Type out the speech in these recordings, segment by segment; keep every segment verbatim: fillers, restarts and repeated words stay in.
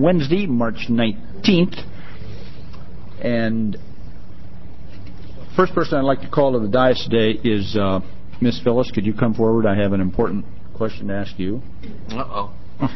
Wednesday, March nineteenth. And first person I'd like to call to the dais today is uh, Miss Phyllis. Could you come forward? I have an important question to ask you. Uh-oh.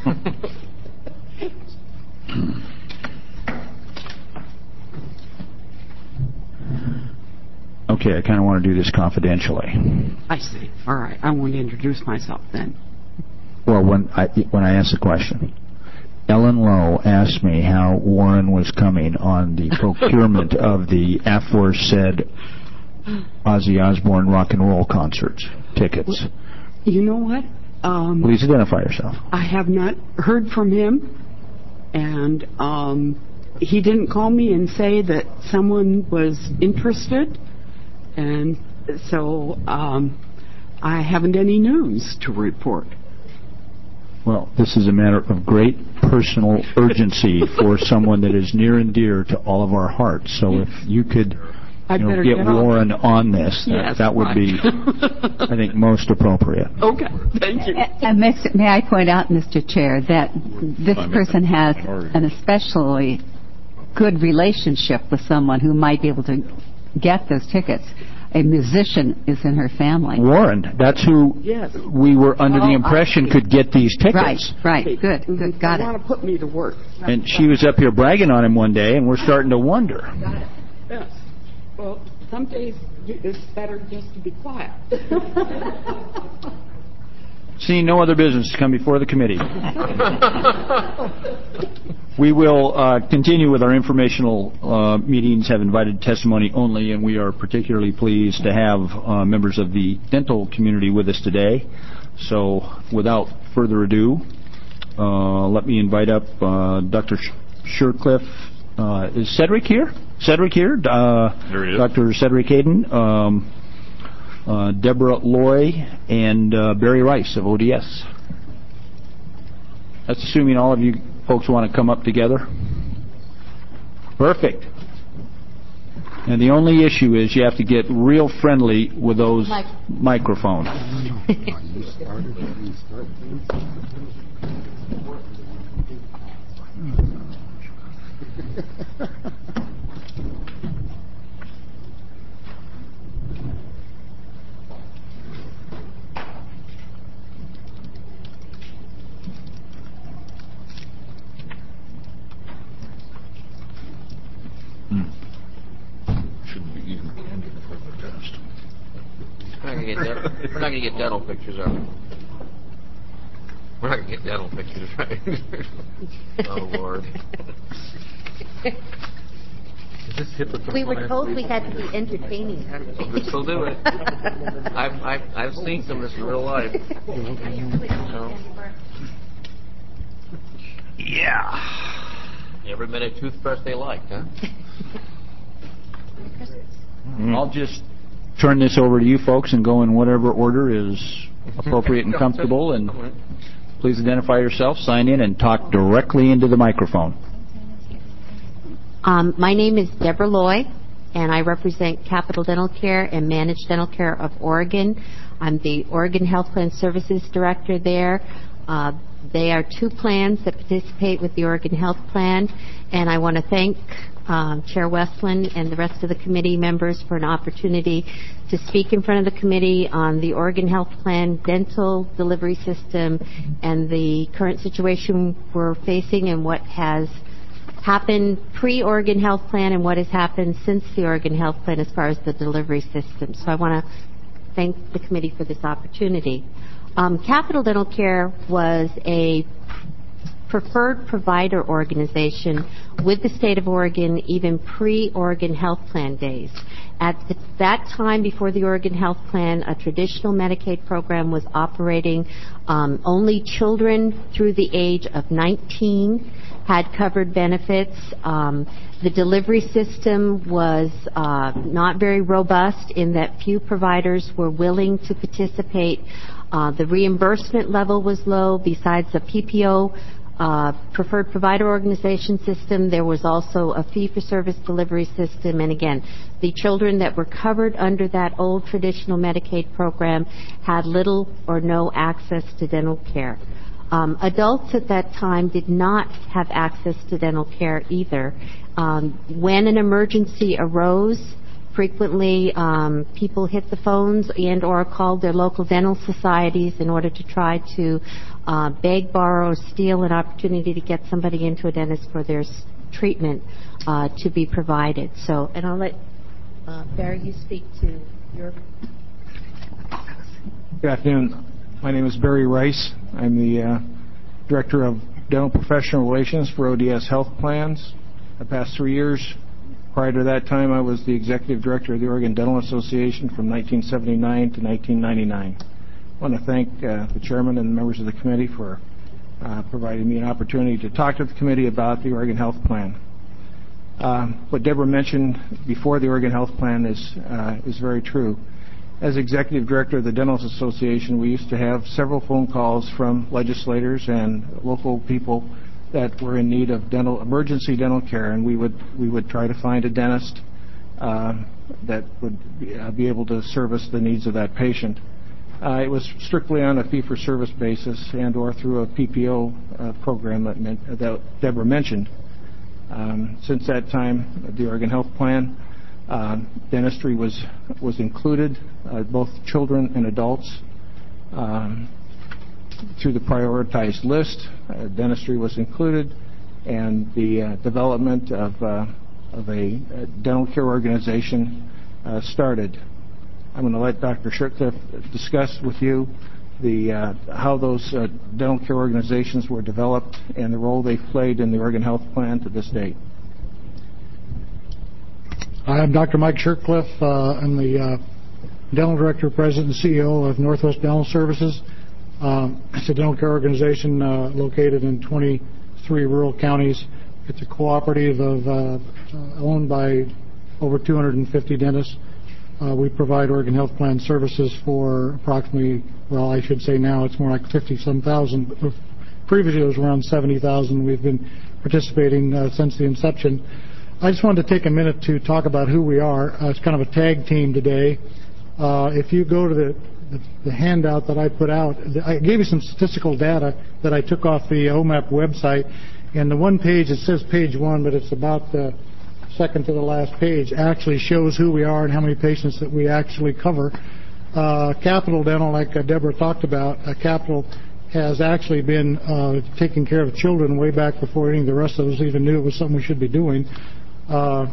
Okay, I kind of want to do this confidentially. I see. All right. I want to introduce myself then. Well, when I, when I ask the question, Ellen Lowe asked me how Warren was coming on the procurement of the aforesaid Ozzy Osbourne rock and roll concerts tickets. You know what? Um, Please identify yourself. I have not heard from him, and um, he didn't call me and say that someone was interested, and so um, I haven't any news to report. Well, this is a matter of great personal urgency for someone that is near and dear to all of our hearts. So if you could you know, get, get Warren on this, that, yes, that would right. be, I think, most appropriate. Okay, thank you. And may I point out, Mister Chair, that this person has an especially good relationship with someone who might be able to get those tickets. A musician is in her family. Warren, that's who yes. we were under oh, the impression could get these tickets. Right, right, good, good, got they it. want to put me to work. And she was up here bragging on him one day, and we're starting to wonder. Got it. Yes. Well, some days it's better just to be quiet. Seeing no other business to come before the committee. We will uh, continue with our informational uh, meetings, have invited testimony only, and we are particularly pleased to have uh, members of the dental community with us today. So without further ado, uh, let me invite up uh, Doctor Shercliffe. Uh, is Cedric here? Cedric here? Uh, there he is. Doctor Cedric Hayden, um, uh, Deborah Loy, and uh, Barry Rice of O D S. That's assuming all of you folks want to come up together. Perfect. And the only issue is you have to get real friendly with those Mic- microphones. Shouldn't be even intended for the test. We're not gonna get dental, we're not gonna get dental pictures, are we? We're not gonna get dental pictures, right? Oh Lord. Is this hypocritical? We were told we had to be entertaining. We still do it. I've, I've, I've seen some of this in real life. So. Yeah. Every minute toothbrush they liked, huh? Mm. I'll just turn this over to you folks and go in whatever order is appropriate and comfortable. And please identify yourself, sign in, and talk directly into the microphone. Um, my name is Deborah Loy, and I represent Capital Dental Care and Managed Dental Care of Oregon. I'm the Oregon Health Plan Services Director there. Uh, they are two plans that participate with the Oregon Health Plan, and I want to thank um, Chair Westland and the rest of the committee members for an opportunity to speak in front of the committee on the Oregon Health Plan dental delivery system and the current situation we're facing and what has happened pre-Oregon Health Plan and what has happened since the Oregon Health Plan as far as the delivery system. So I want to thank the committee for this opportunity. Um, Capital Dental Care was a preferred provider organization with the state of Oregon even pre-Oregon Health Plan days. At the, that time, before the Oregon Health Plan, a traditional Medicaid program was operating. Um, only children through the age of nineteen had covered benefits. Um, the delivery system was uh, not very robust in that few providers were willing to participate. Uh, the reimbursement level was low. Besides the P P O uh, preferred provider organization system, there was also a fee-for-service delivery system. And again, the children that were covered under that old traditional Medicaid program had little or no access to dental care. Um, adults at that time did not have access to dental care either. Um, when an emergency arose, frequently um, people hit the phones and or called their local dental societies in order to try to uh, beg, borrow, or steal an opportunity to get somebody into a dentist for their s- treatment uh, to be provided. So, and I'll let uh, Barry, you speak to your... Good afternoon. My name is Barry Rice. I'm the uh, Director of Dental Professional Relations for O D S Health Plans. The past three years, prior to that time, I was the Executive Director of the Oregon Dental Association from nineteen seventy-nine to nineteen ninety-nine. I want to thank uh, the Chairman and the members of the committee for uh, providing me an opportunity to talk to the committee about the Oregon Health Plan. Uh, what Deborah mentioned before the Oregon Health Plan is, uh, is very true. As Executive Director of the Dental Association, we used to have several phone calls from legislators and local people that were in need of dental emergency dental care, and we would we would try to find a dentist uh, that would be, uh, be able to service the needs of that patient. Uh, it was strictly on a fee-for-service basis and or through a P P O uh, program that, meant, that Deborah mentioned. Um, since that time, the Oregon Health Plan, uh, dentistry was was included, uh, both children and adults. Um, through the prioritized list, uh, dentistry was included, and the uh, development of, uh, of a, a dental care organization uh, started. I'm going to let Doctor Shirtcliffe discuss with you the uh, how those uh, dental care organizations were developed and the role they've played in the Oregon Health Plan to this date. I'm Doctor Mike Shirtcliffe. Uh, I'm the uh, Dental Director, President, and C E O of Northwest Dental Services. Um, it's a dental care organization uh, located in twenty-three rural counties. It's a cooperative of uh, owned by over two hundred fifty dentists. Uh, we provide Oregon Health Plan services for approximately, well, I should say now it's more like fifty-some thousand. Previously it was around seventy thousand. We've been participating uh, since the inception. I just wanted to take a minute to talk about who we are. Uh, it's kind of a tag team today. Uh, if you go to the, the, the handout that I put out, I gave you some statistical data that I took off the O M A P website. And the one page, it says page one, but it's about the second to the last page, actually shows who we are and how many patients that we actually cover. Uh, Capital Dental, like uh, Deborah talked about, uh, Capital has actually been uh, taking care of children way back before any of the rest of us even knew it was something we should be doing. Uh,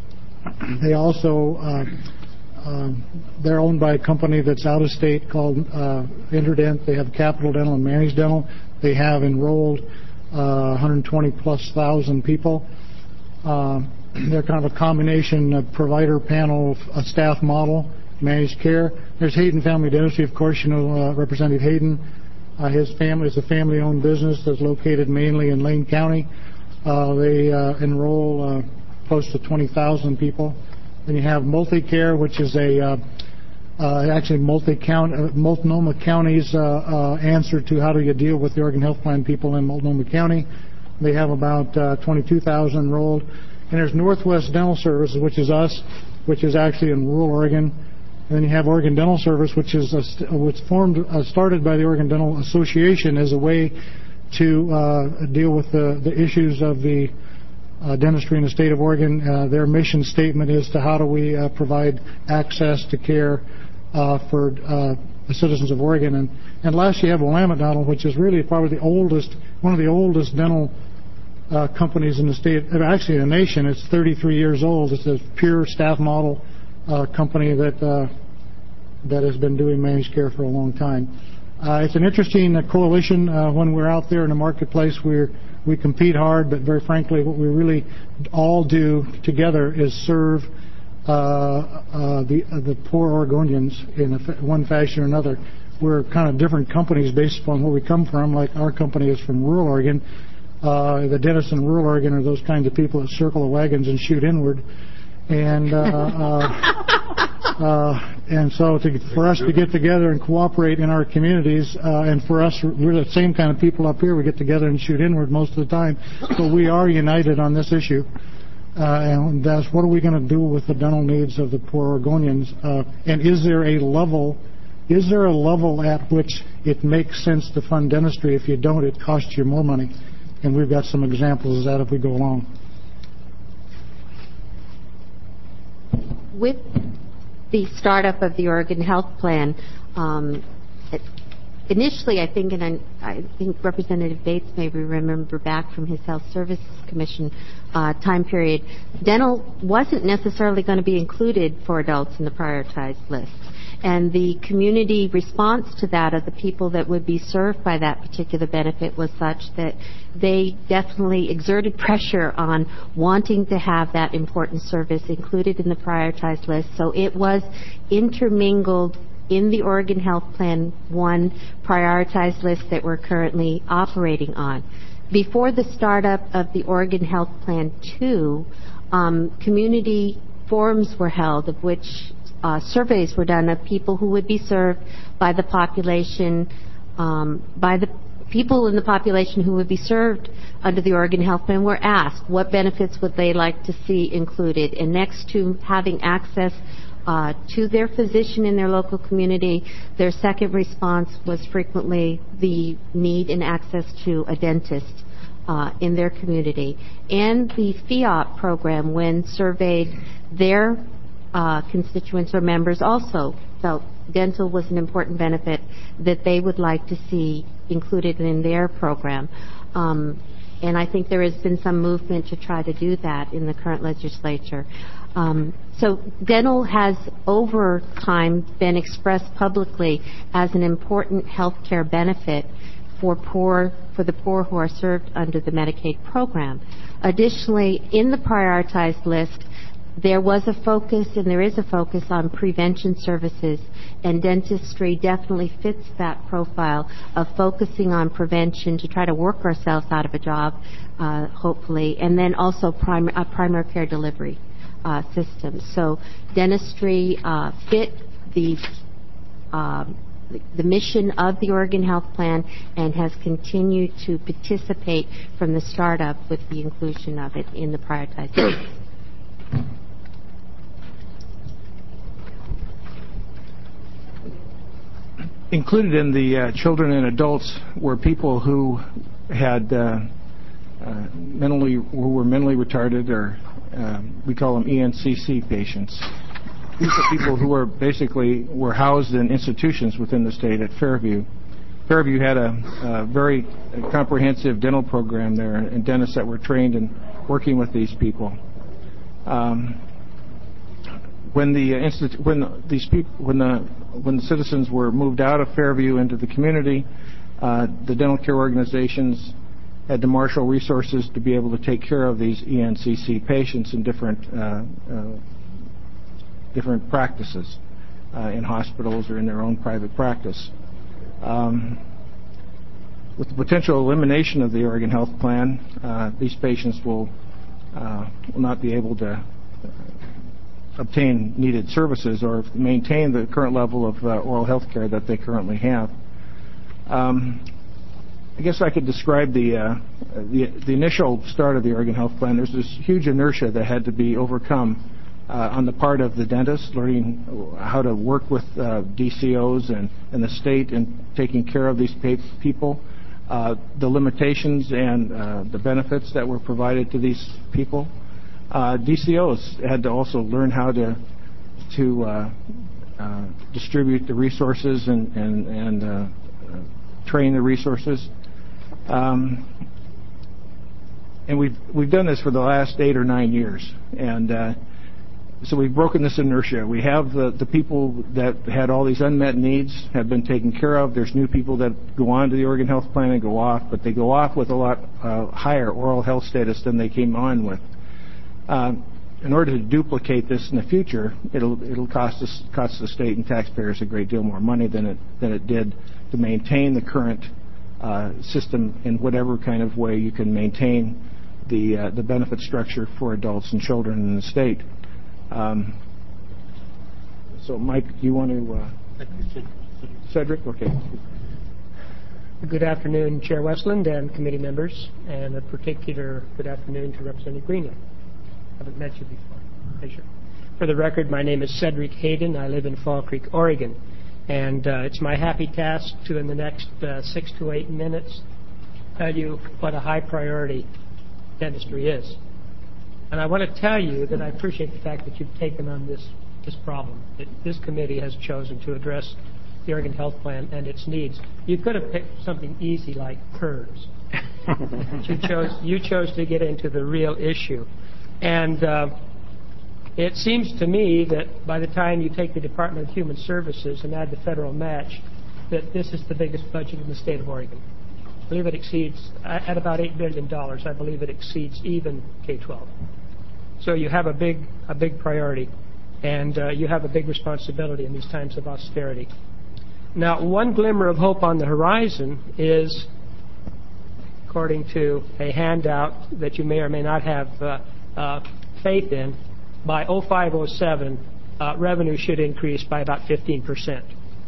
they also, uh, uh, they're owned by a company that's out of state called uh, Interdent. They have Capital Dental and Managed Dental. They have enrolled uh, one hundred twenty plus thousand people. Uh, they're kind of a combination of provider panel, a staff model, managed care. There's Hayden Family Dentistry, of course, you know uh, Representative Hayden. Uh, his family is a family-owned business that's located mainly in Lane County. Uh, they uh, enroll uh, close to twenty thousand people. Then you have Multicare, which is a uh, uh, actually multi-count, uh, Multnomah County's uh, uh, answer to how do you deal with the Oregon Health Plan people in Multnomah County. They have about uh, twenty-two thousand enrolled. And there's Northwest Dental Services, which is us, which is actually in rural Oregon. And then you have Oregon Dental Service, which is a, which formed, uh, started by the Oregon Dental Association as a way to uh, deal with the, the issues of the uh, dentistry in the state of Oregon. Uh, their mission statement is to how do we uh, provide access to care uh, for uh, the citizens of Oregon. And, and last you have Willamette Dental, which is really probably the oldest, one of the oldest dental uh, companies in the state, actually in the nation. It's thirty-three years old. It's a pure staff model uh, company that uh, that has been doing managed care for a long time. Uh, it's an interesting uh, coalition. Uh, when we're out there in the marketplace, we're, we compete hard, but very frankly, what we really all do together is serve uh, uh, the uh, the poor Oregonians in a fa- one fashion or another. We're kind of different companies based upon where we come from. Like our company is from rural Oregon. Uh, the dentists in rural Oregon are those kinds of people that circle the wagons and shoot inward. And uh, uh, uh, and so to, for us to get together and cooperate in our communities, uh, and for us, we're the same kind of people up here. We get together and shoot inward most of the time. So we are united on this issue. Uh, and that's what are we going to do with the dental needs of the poor Oregonians? Uh, and is there a level, Is there a level at which it makes sense to fund dentistry? If you don't, it costs you more money. And we've got some examples of that if we go along. With the startup of the Oregon Health Plan, um, it, initially, I think, and I think Representative Bates may remember back from his Health Services Commission uh, time period, dental wasn't necessarily going to be included for adults in the prioritized list. And the community response to that of the people that would be served by that particular benefit was such that they definitely exerted pressure on wanting to have that important service included in the prioritized list. So it was intermingled in the Oregon Health Plan one prioritized list that we're currently operating on. Before the startup of the Oregon Health Plan two, um, community forums were held of which Uh, surveys were done of people who would be served by the population, um, by the people in the population who would be served under the Oregon Health Plan were asked what benefits would they like to see included. And next to having access uh, to their physician in their local community, their second response was frequently the need and access to a dentist uh, in their community. And the FIOP program, when surveyed their Uh, constituents or members, also felt dental was an important benefit that they would like to see included in their program. Um, and I think there has been some movement to try to do that in the current legislature. Um, so dental has over time been expressed publicly as an important health care benefit for poor for the poor who are served under the Medicaid program. Additionally, in the prioritized list, there was a focus, and there is a focus, on prevention services, and dentistry definitely fits that profile of focusing on prevention to try to work ourselves out of a job, uh, hopefully, and then also prim- a primary care delivery uh, system. So dentistry uh, fit the uh, the mission of the Oregon Health Plan and has continued to participate from the startup with the inclusion of it in the prioritized list. Included in the uh, children and adults were people who had uh, uh, mentally who were mentally retarded, or uh, we call them E N C C patients. These are people who were basically were housed in institutions within the state at Fairview. Fairview had a, a very comprehensive dental program there, and dentists that were trained in working with these people. Um, when the uh, institu- when these people when the when the citizens were moved out of Fairview into the community, uh, the dental care organizations had to marshal resources to be able to take care of these E N C C patients in different uh, uh, different practices uh, in hospitals or in their own private practice. Um, with the potential elimination of the Oregon Health Plan, uh, these patients will uh, will not be able to obtain needed services or maintain the current level of uh, oral health care that they currently have. Um, I guess I could describe the, uh, the the initial start of the Oregon Health Plan. There's this huge inertia that had to be overcome uh, on the part of the dentists, learning how to work with uh, D C Os and, and the state in taking care of these pa- people, uh, the limitations and uh, the benefits that were provided to these people. Uh, D C Os had to also learn how to to uh, uh, distribute the resources and and, and uh, uh, train the resources, um, and we've we've done this for the last eight or nine years, and uh, so we've broken this inertia. We have the the people that had all these unmet needs have been taken care of. There's new people that go on to the Oregon Health Plan and go off, but they go off with a lot uh, higher oral health status than they came on with. Uh, in order to duplicate this in the future, it'll it'll cost us cost the state and taxpayers a great deal more money than it than it did to maintain the current uh, system in whatever kind of way you can maintain the uh, the benefit structure for adults and children in the state. Um, so, Mike, do you want to? Uh, Cedric, okay. Good afternoon, Chair Westland and committee members, and a particular good afternoon to Representative Greenlee. I haven't met you before. Pleasure. For the record, my name is Cedric Hayden. I live in Fall Creek, Oregon. And uh, it's my happy task to, in the next uh, six to eight minutes, tell you what a high priority dentistry is. And I want to tell you that I appreciate the fact that you've taken on this, this problem, that this committee has chosen to address the Oregon Health Plan and its needs. You could have picked something easy like PERS. you, chose, you chose to get into the real issue. And uh, it seems to me that by the time you take the Department of Human Services and add the federal match, that this is the biggest budget in the state of Oregon. I believe it exceeds, at about eight billion dollars, I believe it exceeds even K twelve. So you have a big, a big priority, and uh, you have a big responsibility in these times of austerity. Now, one glimmer of hope on the horizon is, according to a handout that you may or may not have uh, uh, faith in, by oh five oh seven, uh, revenue should increase by about fifteen percent.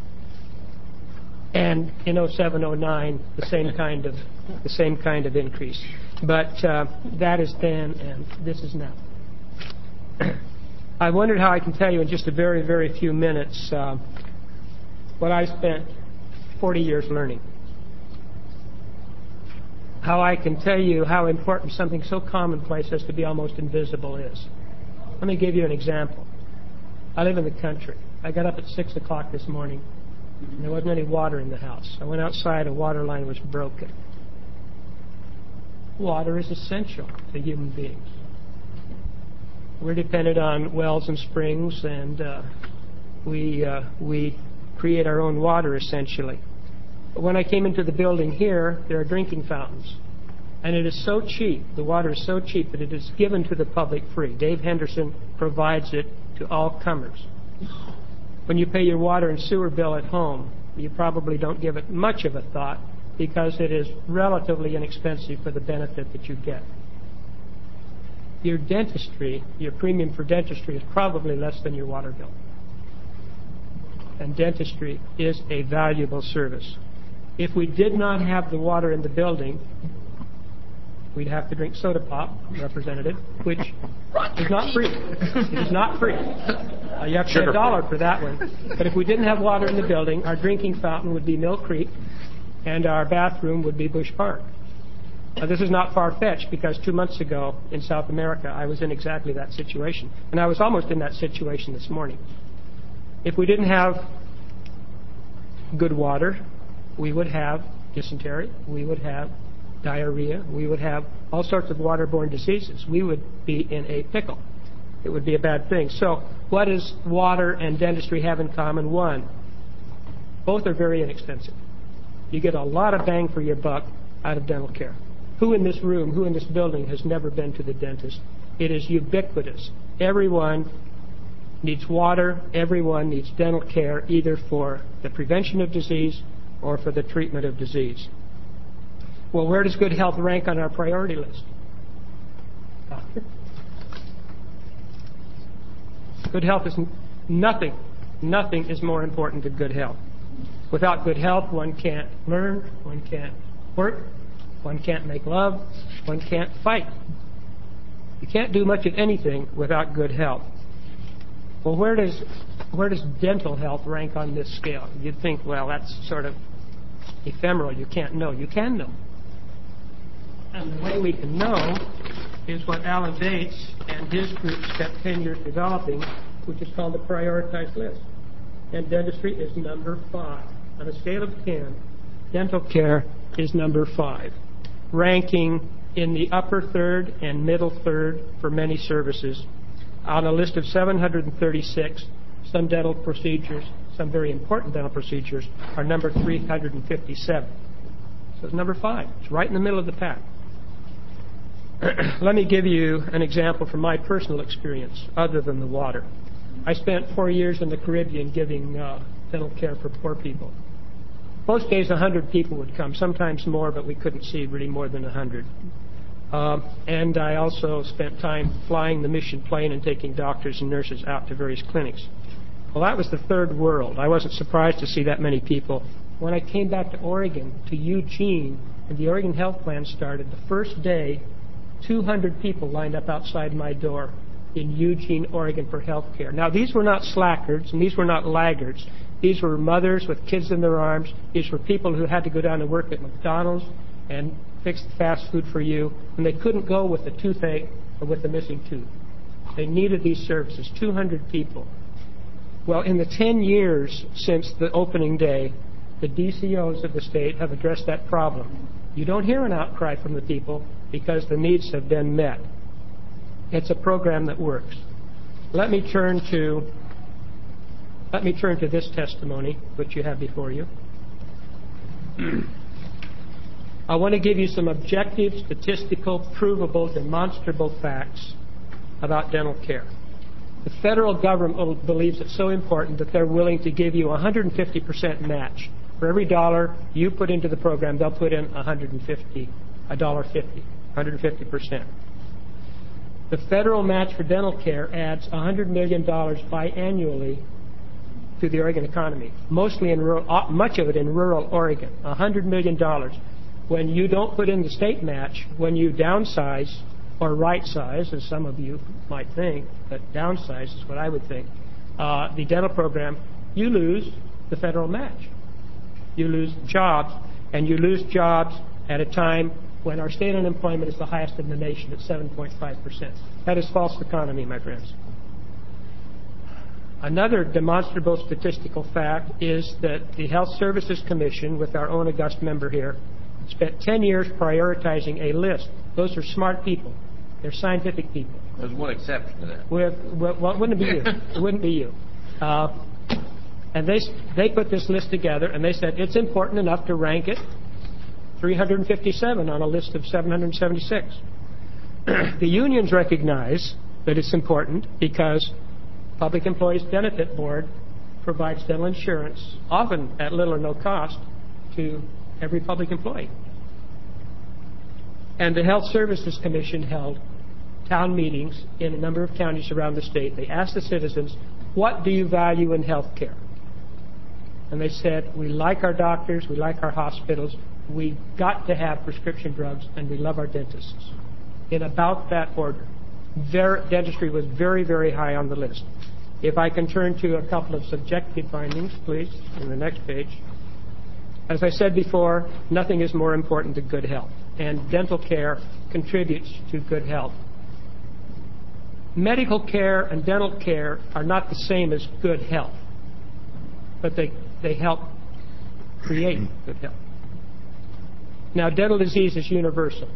And in oh seven oh nine, the same kind of the same kind of increase. But uh, that is then, and this is now. I wondered how I can tell you in just a very, very few minutes uh, what I spent forty years learning. How I can tell you how important something so commonplace as to be almost invisible is. Let me give you an example. I live in the country. I got up at six o'clock this morning, and there wasn't any water in the house. I went outside, a water line was broken. Water is essential to human beings. We're dependent on wells and springs, and uh, we, uh, we create our own water, essentially. But when I came into the building here, there are drinking fountains. And it is so cheap, the water is so cheap that it is given to the public free. Dave Henderson provides it to all comers. When you pay your water and sewer bill at home, you probably don't give it much of a thought because it is relatively inexpensive for the benefit that you get. Your dentistry, your premium for dentistry is probably less than your water bill. And dentistry is a valuable service. If we did not have the water in the building, we'd have to drink soda pop, Representative, which is not free. It is not free. Uh, you have to pay a dollar for that one. But if we didn't have water in the building, our drinking fountain would be Mill Creek, and our bathroom would be Bush Park. Now, this is not far-fetched because two months ago in South America, I was in exactly that situation. And I was almost in that situation this morning. If we didn't have good water, we would have dysentery, we would have diarrhea, we would have all sorts of waterborne diseases. We would be in a pickle. It would be a bad thing. So what does water and dentistry have in common? One, both are very inexpensive. You get a lot of bang for your buck out of dental care. Who in this room, who in this building has never been to the dentist? It is ubiquitous. Everyone needs water. Everyone needs dental care, either for the prevention of disease or for the treatment of disease. Well, where does good health rank on our priority list? Doctor? Good health is nothing. Nothing is more important than good health. Without good health, one can't learn, one can't work, one can't make love, one can't fight. You can't do much of anything without good health. Well, where does where does dental health rank on this scale? You'd think, well, that's sort of ephemeral. You can't know. You can know. And the way we can know is what Alan Bates and his group spent ten years developing, which is called the prioritized list. And dentistry is number five. On a scale of ten, dental care is number five, ranking in the upper third and middle third for many services. On a list of seven hundred thirty-six, some dental procedures, some very important dental procedures, are number three hundred fifty-seven. So it's number five. It's right in the middle of the pack. Let me give you an example from my personal experience, other than the water. I spent four years in the Caribbean giving uh, dental care for poor people. Most days, one hundred people would come, sometimes more, but we couldn't see really more than one hundred. Uh, and I also spent time flying the mission plane and taking doctors and nurses out to various clinics. Well, that was the third world. I wasn't surprised to see that many people. When I came back to Oregon, to Eugene, and the Oregon Health Plan started, the first day, two hundred people lined up outside my door in Eugene, Oregon for health care. Now, these were not slackers and these were not laggards. These were mothers with kids in their arms. These were people who had to go down and work at McDonald's and fix the fast food for you, and they couldn't go with a toothache or with a missing tooth. They needed these services, two hundred people. Well, in the ten years since the opening day, the D C Os of the state have addressed that problem. You don't hear an outcry from the people because the needs have been met. It's a program that works. Let me turn to let me turn to this testimony, which you have before you. I want to give you some objective, statistical, provable, demonstrable facts about dental care. The federal government believes it's so important that they're willing to give you a one hundred fifty percent match. For every dollar you put into the program, they'll put in one hundred fifty, one dollar fifty, one hundred fifty percent. The federal match for dental care adds one hundred million dollars biannually to the Oregon economy, mostly in rural, much of it in rural Oregon, one hundred million dollars. When you don't put in the state match, when you downsize or right size, as some of you might think, but downsize is what I would think, uh, the dental program, you lose the federal match. You lose jobs, and you lose jobs at a time when our state unemployment is the highest in the nation at seven point five percent. That is false economy, my friends. Another demonstrable statistical fact is that the Health Services Commission, with our own august member here, spent ten years prioritizing a list. Those are smart people. They're scientific people. There's one exception to that. Well, well, it wouldn't be you. It wouldn't be you. Uh, and they they put this list together, and they said it's important enough to rank it three hundred fifty-seven on a list of seven hundred seventy-six. The unions recognize that it's important because Public Employees Benefit Board provides dental insurance, often at little or no cost, to every public employee. And the Health Services Commission held town meetings in a number of counties around the state. They asked the citizens, what do you value in health care? And they said, we like our doctors, we like our hospitals, we got to have prescription drugs, and we love our dentists. In about that order. Ver- dentistry was very, very high on the list. If I can turn to a couple of subjective findings, please, in the next page. As I said before, nothing is more important than good health, and dental care contributes to good health. Medical care and dental care are not the same as good health, but they, they help create good health. Now, dental disease is universal.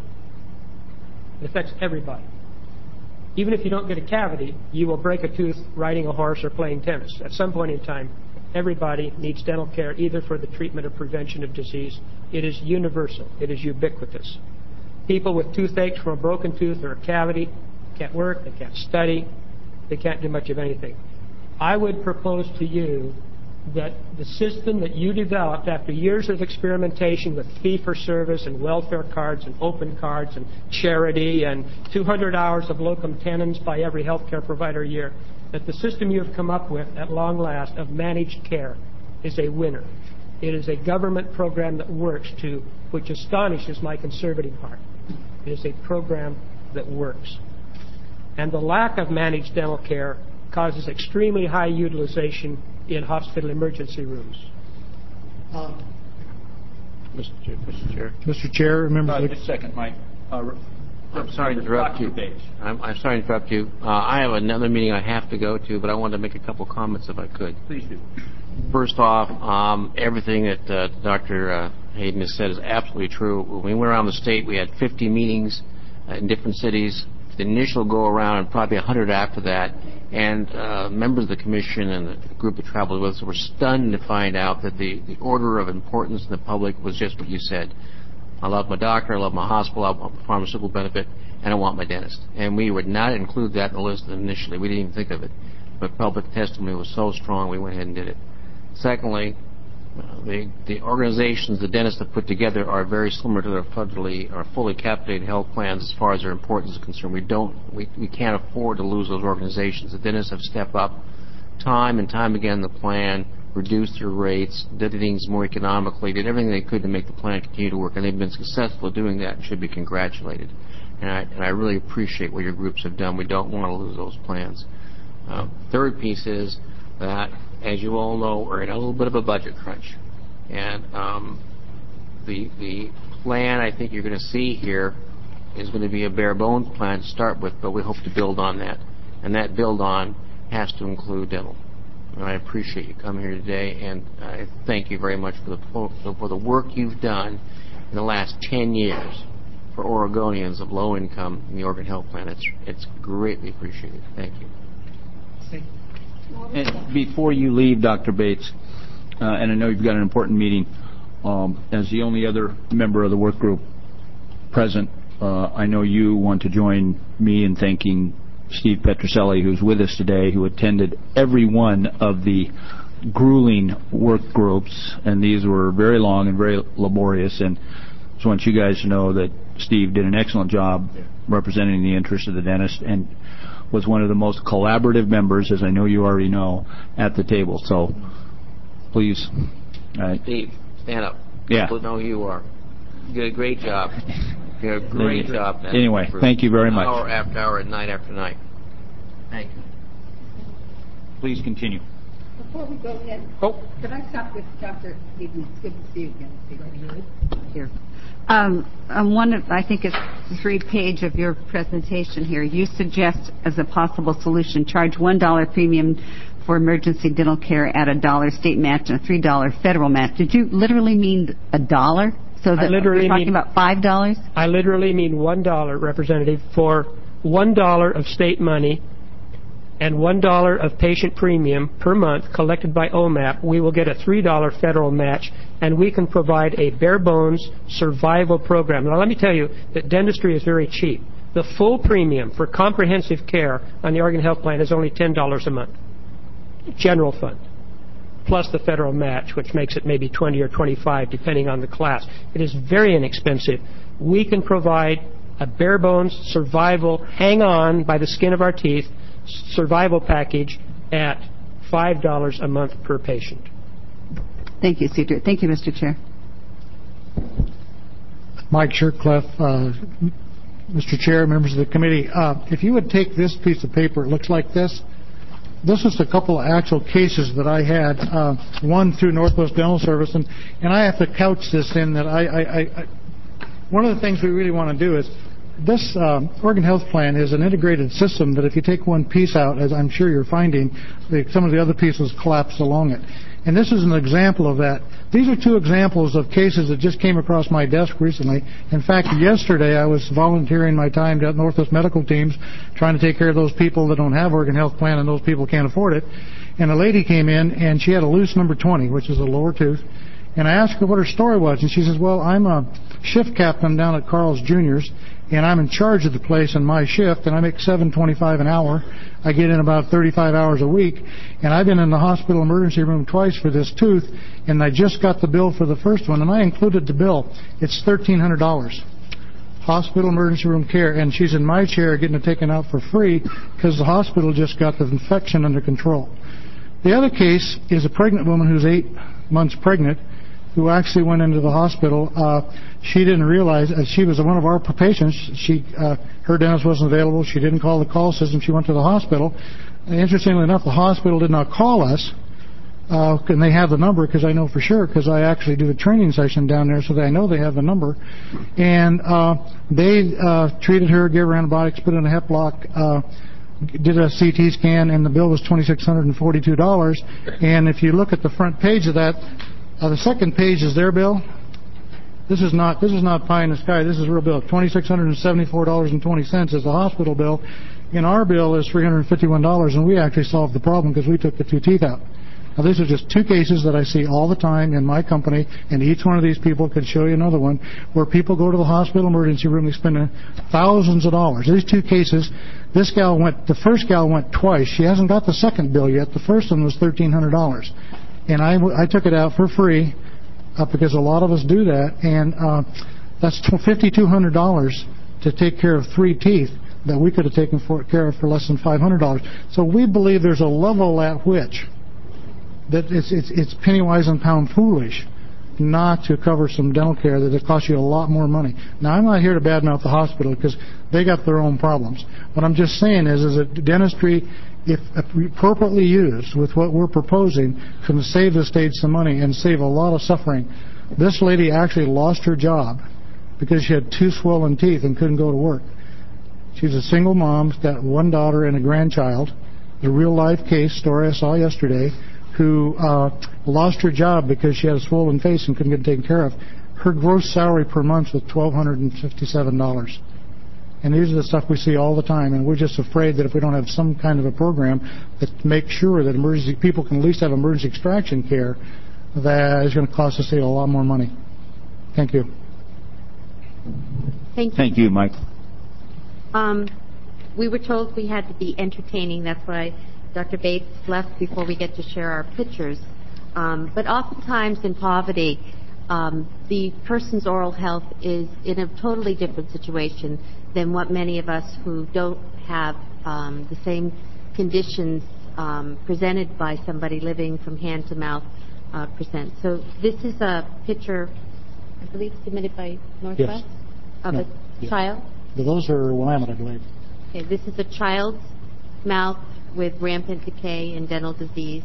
It affects everybody. Even if you don't get a cavity, you will break a tooth riding a horse or playing tennis. At some point in time, everybody needs dental care either for the treatment or prevention of disease. It is universal. It is ubiquitous. People with toothaches from a broken tooth or a cavity can't work, they can't study, they can't do much of anything. I would propose to you that the system that you developed after years of experimentation with fee-for-service and welfare cards and open cards and charity and two hundred hours of locum tenens by every healthcare provider a year, that the system you have come up with at long last of managed care is a winner. It is a government program that works to, which astonishes my conservative heart. It is a program that works. And the lack of managed dental care causes extremely high utilization in hospital emergency rooms. Uh, Mister Chair. Mister Chair. Mister Chair, members Uh, of just a second, Mike. Uh, I'm sorry to interrupt you. I'm, I'm sorry to interrupt you. Uh, I have another meeting I have to go to, but I wanted to make a couple comments if I could. Please do. First off, um, everything that uh, Doctor Uh, Hayden has said is absolutely true. When we went around the state, we had fifty meetings uh, in different cities. The initial go-around and probably one hundred after that. And uh, members of the commission and the group that traveled with us were stunned to find out that the, the order of importance in the public was just what you said. I love my doctor, I love my hospital, I want my pharmaceutical benefit, and I want my dentist. And we would not include that in the list initially. We didn't even think of it. But public testimony was so strong, we went ahead and did it. Secondly, uh, the, the organizations the dentists have put together are very similar to their federally or fully capitated health plans as far as their importance is concerned. We don't, we, we can't afford to lose those organizations. The dentists have stepped up time and time again in the plan, reduced their rates, did things more economically, did everything they could to make the plan continue to work, and they've been successful at doing that and should be congratulated. And I, and I really appreciate what your groups have done. We don't want to lose those plans. Uh, third piece is that as you all know, we're in a little bit of a budget crunch. And um, the, the plan I think you're going to see here is going to be a bare bones plan to start with, but we hope to build on that. And that build on has to include dental. And I appreciate you coming here today, and I thank you very much for the, for the work you've done in the last ten years for Oregonians of low income in the Oregon Health Plan. It's, it's greatly appreciated. Thank you. And before you leave, Doctor Bates, uh, and I know you've got an important meeting, um, as the only other member of the work group present, uh, I know you want to join me in thanking Steve Petroselli, who's with us today, who attended every one of the grueling work groups, and these were very long and very laborious, and just want you guys to know that Steve did an excellent job representing the interests of the dentist and was one of the most collaborative members, as I know you already know, at the table. So, please. Uh, Steve, stand up. Yeah. People know who you are. You did a great job. You did a great Thank job. Anyway, thank you very much. Hour after hour and night after night. Thank you. Please continue. Before we go ahead, oh. could I stop with Doctor Eden? It's good to see you again. Steve. Here. Um, on one of, I think it's the three page of your presentation here, you suggest as a possible solution, charge one dollar premium for emergency dental care at a dollar state match and a three dollar federal match. Did you literally mean a dollar? So that we're talking mean, about five dollars? I literally mean one dollar, Representative, for one dollar of state money and one dollar of patient premium per month collected by O M A P, we will get a three dollar federal match, and we can provide a bare-bones survival program. Now, let me tell you that dentistry is very cheap. The full premium for comprehensive care on the Oregon Health Plan is only ten dollars a month, general fund, plus the federal match, which makes it maybe twenty or twenty-five, depending on the class. It is very inexpensive. We can provide a bare-bones survival, hang-on by the skin of our teeth, survival package at five dollars a month per patient. Thank you, Cedric. Thank you, Mister Chair. Mike Shirtcliffe, uh, Mister Chair, members of the committee. Uh, if you would take this piece of paper, it looks like this. This is a couple of actual cases that I had, uh, one through Northwest Dental Service, and, and I have to couch this in that I, I, I one of the things we really want to do is this um, Oregon Health Plan is an integrated system that if you take one piece out, as I'm sure you're finding, the, some of the other pieces collapse along it. And this is an example of that. These are two examples of cases that just came across my desk recently. In fact, yesterday I was volunteering my time at Northwest Medical Teams trying to take care of those people that don't have Oregon Health Plan and those people can't afford it. And a lady came in and she had a loose number twenty, which is a lower tooth. And I asked her what her story was, and she says, well, I'm a shift captain down at Carl's Juniors, and I'm in charge of the place in my shift, and I make seven twenty-five an hour. I get in about thirty-five hours a week, and I've been in the hospital emergency room twice for this tooth, and I just got the bill for the first one, and I included the bill. It's thirteen hundred dollars. Hospital emergency room care, and she's in my chair getting it taken out for free because the hospital just got the infection under control. The other case is a pregnant woman who's eight months pregnant, who actually went into the hospital. Uh, she didn't realize, uh, she was one of our patients. She, uh, her dentist wasn't available. She didn't call the call system. She went to the hospital. And interestingly enough, the hospital did not call us, uh, and they have the number because I know for sure because I actually do a training session down there, so that I know they have the number. And uh, they uh, treated her, gave her antibiotics, put her in a hep lock, uh, did a C T scan, and the bill was two thousand six hundred forty-two dollars. And if you look at the front page of that, Uh, the second page is their bill. This is not this is not pie in the sky. This is a real bill. two thousand six hundred seventy-four dollars and twenty cents is the hospital bill. And our bill is three hundred fifty-one dollars, and we actually solved the problem because we took the two teeth out. Now, these are just two cases that I see all the time in my company, and each one of these people could show you another one, where people go to the hospital emergency room, they spend thousands of dollars. These two cases, this gal went, the first gal went twice. She hasn't got the second bill yet. The first one was thirteen hundred dollars. And I, I took it out for free uh, because a lot of us do that, and uh, that's five thousand two hundred dollars to take care of three teeth that we could have taken for, care of for less than five hundred dollars. So we believe there's a level at which that it's, it's, it's penny wise and pound foolish not to cover some dental care that it costs you a lot more money. Now, I'm not here to badmouth the hospital because they got their own problems. What I'm just saying is, is that dentistry, if appropriately used with what we're proposing, can save the state some money and save a lot of suffering. This lady actually lost her job because she had two swollen teeth and couldn't go to work. She's a single mom, got one daughter and a grandchild. The real-life case story I saw yesterday, who uh, lost her job because she had a swollen face and couldn't get taken care of. Her gross salary per month was twelve fifty-seven dollars. And these are the stuff we see all the time, and we're just afraid that if we don't have some kind of a program that makes sure that emergency people can at least have emergency extraction care, that is going to cost the state a lot more money. Thank you. Thank you. Thank you, Mike. Um, we were told we had to be entertaining. That's why Doctor Bates left before we get to share our pictures. Um, but oftentimes in poverty, um, the person's oral health is in a totally different situation than what many of us who don't have um, the same conditions um, presented by somebody living from hand to mouth uh, present. So this is a picture, I believe, submitted by Northwest, yes. of no. a yes. child. Those are Willamette, I believe. Okay, this is a child's mouth with rampant decay and dental disease.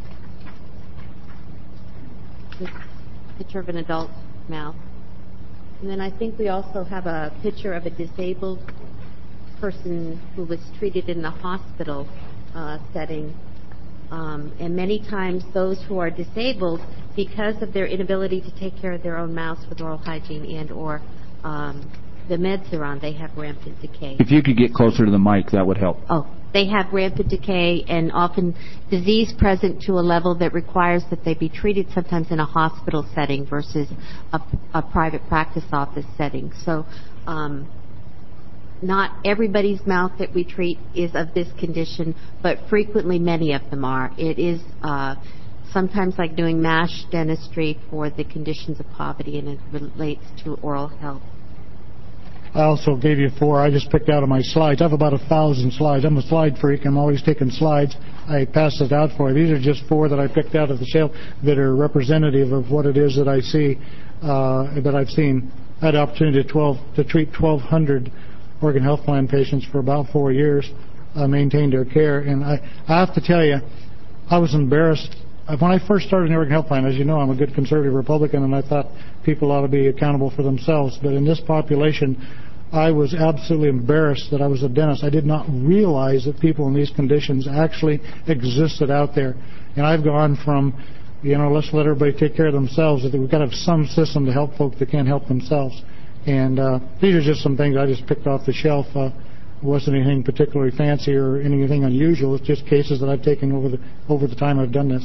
This picture of an adult mouth. And then I think we also have a picture of a disabled person who was treated in the hospital uh, setting. Um, and many times those who are disabled, because of their inability to take care of their own mouths with oral hygiene and or um, the meds they're on, they have rampant decay. If you could get closer to the mic, that would help. Oh, they have rampant decay and often disease present to a level that requires that they be treated sometimes in a hospital setting versus a, a private practice office setting. So um, not everybody's mouth that we treat is of this condition, but frequently many of them are. It is uh, sometimes like doing MASH dentistry for the conditions of poverty, and it relates to oral health. I also gave you four. I just picked out of my slides. I have about a thousand slides. I'm a slide freak. I'm always taking slides. I passed it out for you. These are just four that I picked out of the shelf that are representative of what it is that I see, uh, that I've seen. I had the opportunity to, twelve, to treat twelve hundred Oregon Health Plan patients for about four years, uh, maintained their care. And I, I have to tell you, I was embarrassed. When I first started in the Oregon Health Plan, as you know, I'm a good conservative Republican, and I thought people ought to be accountable for themselves. But in this population, I was absolutely embarrassed that I was a dentist. I did not realize that people in these conditions actually existed out there. And I've gone from, you know, let's let everybody take care of themselves, that we've got to have some system to help folks that can't help themselves. And uh, these are just some things I just picked off the shelf. Uh, it wasn't anything particularly fancy or anything unusual. It's just cases that I've taken over the over the time I've done this.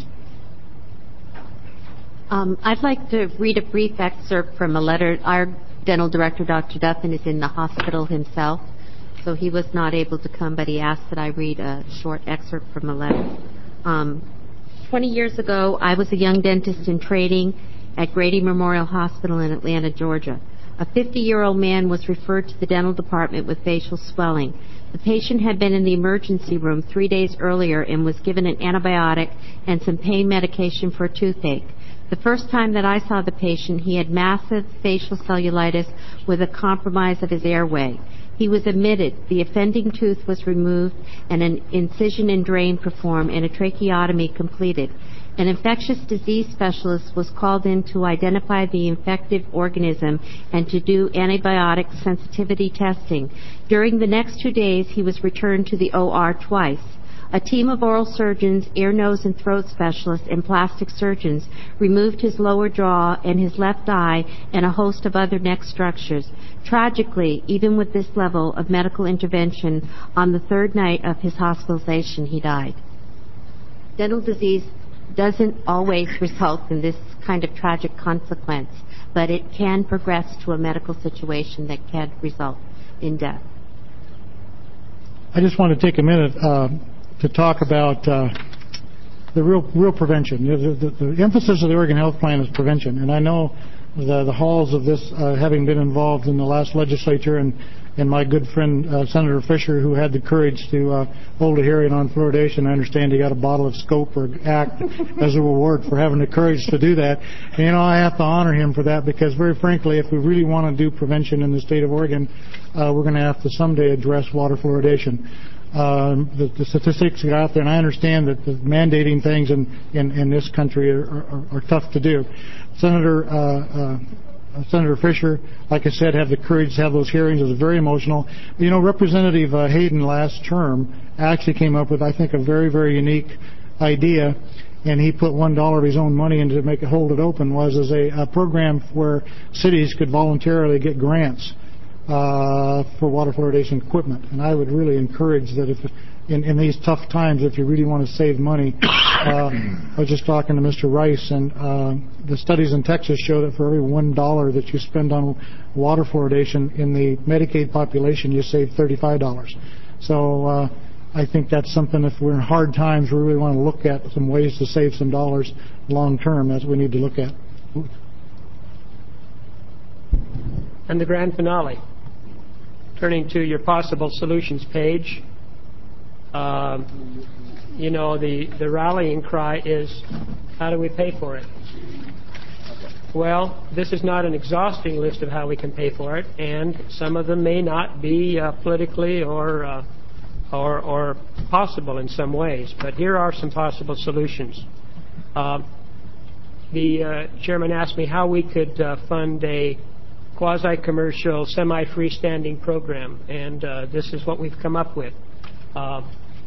Um, I'd like to read a brief excerpt from a letter. Our dental director, Doctor Duffin, is in the hospital himself, so he was not able to come, but he asked that I read a short excerpt from a letter. Um, Twenty years ago, I was a young dentist in training at Grady Memorial Hospital in Atlanta, Georgia. A fifty-year-old man was referred to the dental department with facial swelling. The patient had been in the emergency room three days earlier and was given an antibiotic and some pain medication for a toothache. The first time that I saw the patient, he had massive facial cellulitis with a compromise of his airway. He was admitted, the offending tooth was removed, and an incision and drain performed, and a tracheotomy completed. An infectious disease specialist was called in to identify the infective organism and to do antibiotic sensitivity testing. During the next two days, he was returned to the O R twice. A team of oral surgeons, ear, nose, and throat specialists, and plastic surgeons removed his lower jaw and his left eye and a host of other neck structures. Tragically, even with this level of medical intervention, on the third night of his hospitalization, he died. Dental disease doesn't always result in this kind of tragic consequence, but it can progress to a medical situation that can result in death. I just want to take a minute uh, to talk about uh, the real real prevention. The, the, the emphasis of the Oregon Health Plan is prevention, and I know the, the halls of this, uh, having been involved in the last legislature, and, and my good friend uh, Senator Fisher, who had the courage to uh, hold a hearing on fluoridation. I understand he got a bottle of Scope or Act as a reward for having the courage to do that. And, you know, I have to honor him for that, because very frankly, if we really want to do prevention in the state of Oregon, uh, we're going to have to someday address water fluoridation. Um, the, the statistics are out there, and I understand that the mandating things in, in, in this country are, are, are tough to do. Senator uh, uh, Senator Fisher, like I said, have the courage to have those hearings. It was very emotional. You know, Representative uh, Hayden last term actually came up with, I think, a very, very unique idea, and he put one dollar of his own money into to make it hold it open. Was as a, a program where cities could voluntarily get grants Uh, for water fluoridation equipment. And I would really encourage that if, in, in these tough times, if you really want to save money, uh, I was just talking to Mister Rice, and uh, the studies in Texas show that for every one dollar that you spend on water fluoridation in the Medicaid population, you save thirty-five dollars. So uh, I think that's something, if we're in hard times, we really want to look at some ways to save some dollars long term. That's what we need to look at. And the grand finale. Turning to your possible solutions page, um, you know, the, the rallying cry is, how do we pay for it? Well, this is not an exhausting list of how we can pay for it, and some of them may not be uh, politically or, uh, or, or possible in some ways, but here are some possible solutions. Uh, the uh, chairman asked me how we could uh, fund a quasi-commercial, semi-freestanding program, and uh, this is what we've come up with. Uh,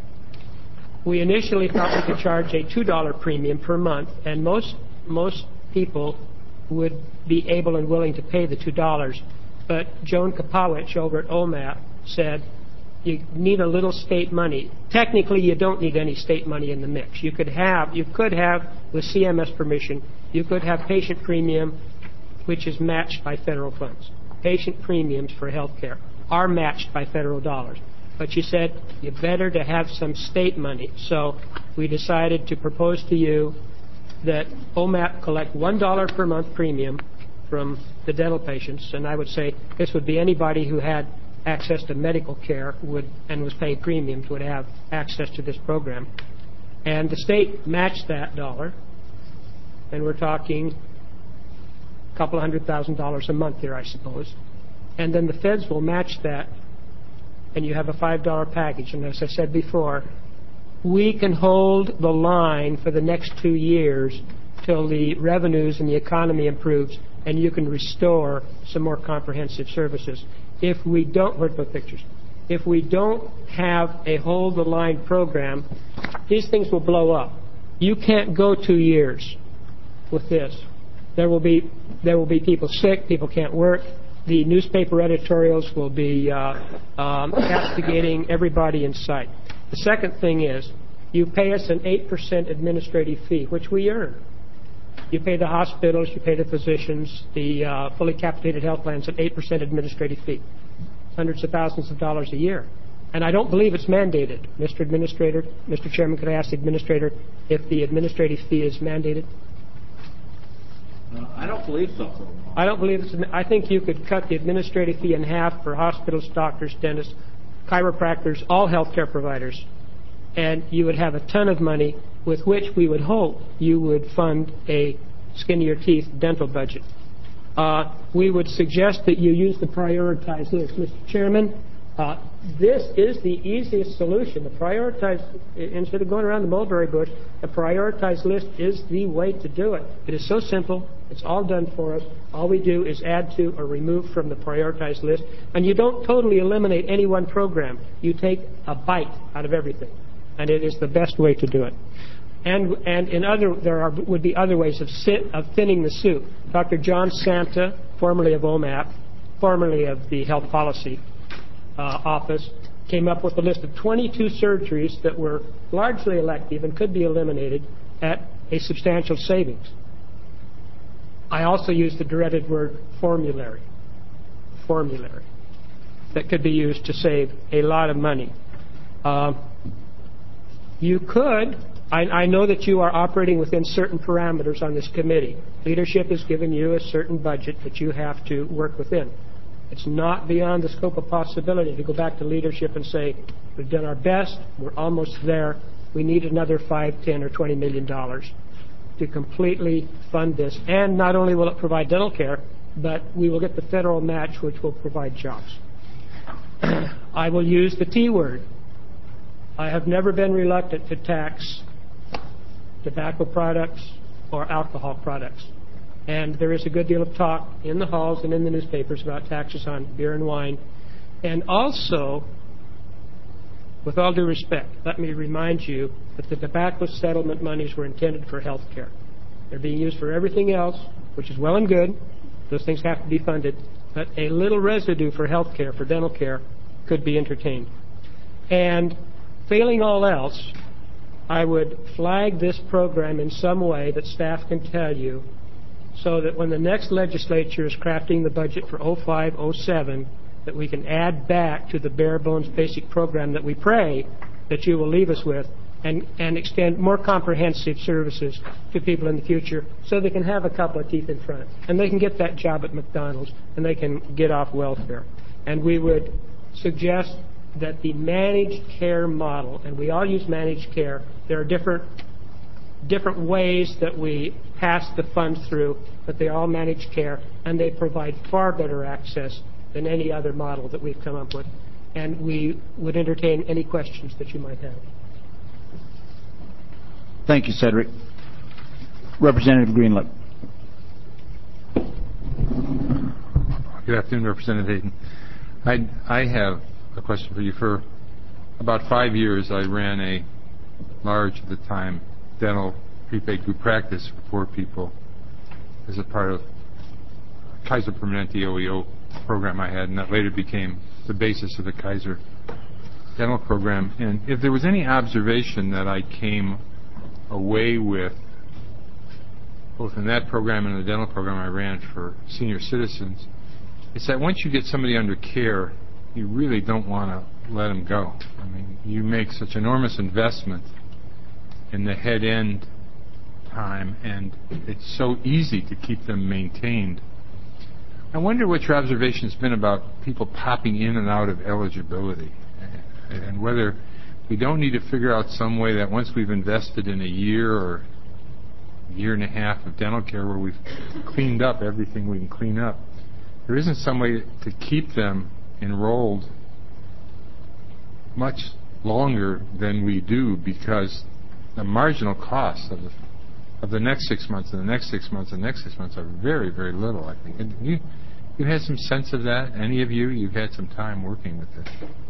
we initially thought we could charge a two dollar premium per month, and most most people would be able and willing to pay the two dollars. But Joan Kapowicz over at O M A P said, you need a little state money. Technically, you don't need any state money in the mix. You could have, you could have, with C M S permission, you could have patient premium, which is matched by federal funds. Patient premiums for health care are matched by federal dollars. But you said you better to have some state money. So we decided to propose to you that O M A P collect one dollar per month premium from the dental patients, and I would say this would be anybody who had access to medical care would and was paying premiums would have access to this program. And the state matched that dollar, and we're talking couple of hundred thousand dollars a month here, I suppose. And then the feds will match that, and you have a five dollar package. And as I said before, we can hold the line for the next two years till the revenues and the economy improves, and you can restore some more comprehensive services. If we don't, where's the pictures? If we don't have a hold the line program, these things will blow up. You can't go two years with this. There will be there will be people sick, people can't work. The newspaper editorials will be uh, um, castigating everybody in sight. The second thing is, you pay us an eight percent administrative fee, which we earn. You pay the hospitals, you pay the physicians, the uh, fully capitated health plans an eight percent administrative fee. Hundreds of thousands of dollars a year. And I don't believe it's mandated. Mister Administrator, Mister Chairman, could I ask the Administrator if the administrative fee is mandated? Uh, I don't believe so. I don't believe it's. I think you could cut the administrative fee in half for hospitals, doctors, dentists, chiropractors, all healthcare providers, and you would have a ton of money with which we would hope you would fund a skin to your teeth dental budget. Uh, we would suggest that you use the prioritized list. Mister Chairman, uh, this is the easiest solution. The prioritized, instead of going around the mulberry bush, the prioritized list is the way to do it. It is so simple. It's all done for us. All we do is add to or remove from the prioritized list. And you don't totally eliminate any one program. You take a bite out of everything. And it is the best way to do it. And and in other there are would be other ways of sit of thinning the soup. Doctor John Santa, formerly of O M A P, formerly of the Health Policy uh, Office, came up with a list of twenty-two surgeries that were largely elective and could be eliminated at a substantial savings. I also used the dreaded word formulary. Formulary. That could be used to save a lot of money. Uh, you could I, I know that you are operating within certain parameters on this committee. Leadership has given you a certain budget that you have to work within. It's not beyond the scope of possibility to go back to leadership and say, we've done our best, we're almost there, we need another five, ten, or twenty million dollars to completely fund this. And not only will it provide dental care, but we will get the federal match, which will provide jobs. I will use the T word. I have never been reluctant to tax tobacco products or alcohol products. And there is a good deal of talk in the halls and in the newspapers about taxes on beer and wine. And also, with all due respect, let me remind you that the tobacco settlement monies were intended for health care. They're being used for everything else, which is well and good. Those things have to be funded. But a little residue for health care, for dental care, could be entertained. And failing all else, I would flag this program in some way that staff can tell you, so that when the next legislature is crafting the budget for oh five oh seven, that we can add back to the bare bones basic program that we pray that you will leave us with, and, and extend more comprehensive services to people in the future so they can have a couple of teeth in front, and they can get that job at McDonald's, and they can get off welfare. And we would suggest that the managed care model, and we all use managed care, there are different different ways that we pass the funds through, but they all managed care, and they provide far better access than any other model that we've come up with. And we would entertain any questions that you might have. Thank you, Cedric. Representative Greenlip. Good afternoon, Representative Hayden. I, I have a question for you. For about five years, I ran a large, at the time, dental prepaid group practice for poor people as a part of Kaiser Permanente O E O program I had, and that later became the basis of the Kaiser dental program. And if there was any observation that I came away with, both in that program and the dental program I ran for senior citizens, it's that once you get somebody under care, you really don't want to let them go. I mean, you make such enormous investment in the head-end time, and it's so easy to keep them maintained. I wonder what your observation has been about people popping in and out of eligibility, and whether we don't need to figure out some way that once we've invested in a year or a year and a half of dental care where we've cleaned up everything we can clean up, there isn't some way to keep them enrolled much longer than we do, because the marginal costs of the, of the next six months and the next six months and the next six months are very, very little, I think. And you, you had some sense of that? Any of you? You've had some time working with this.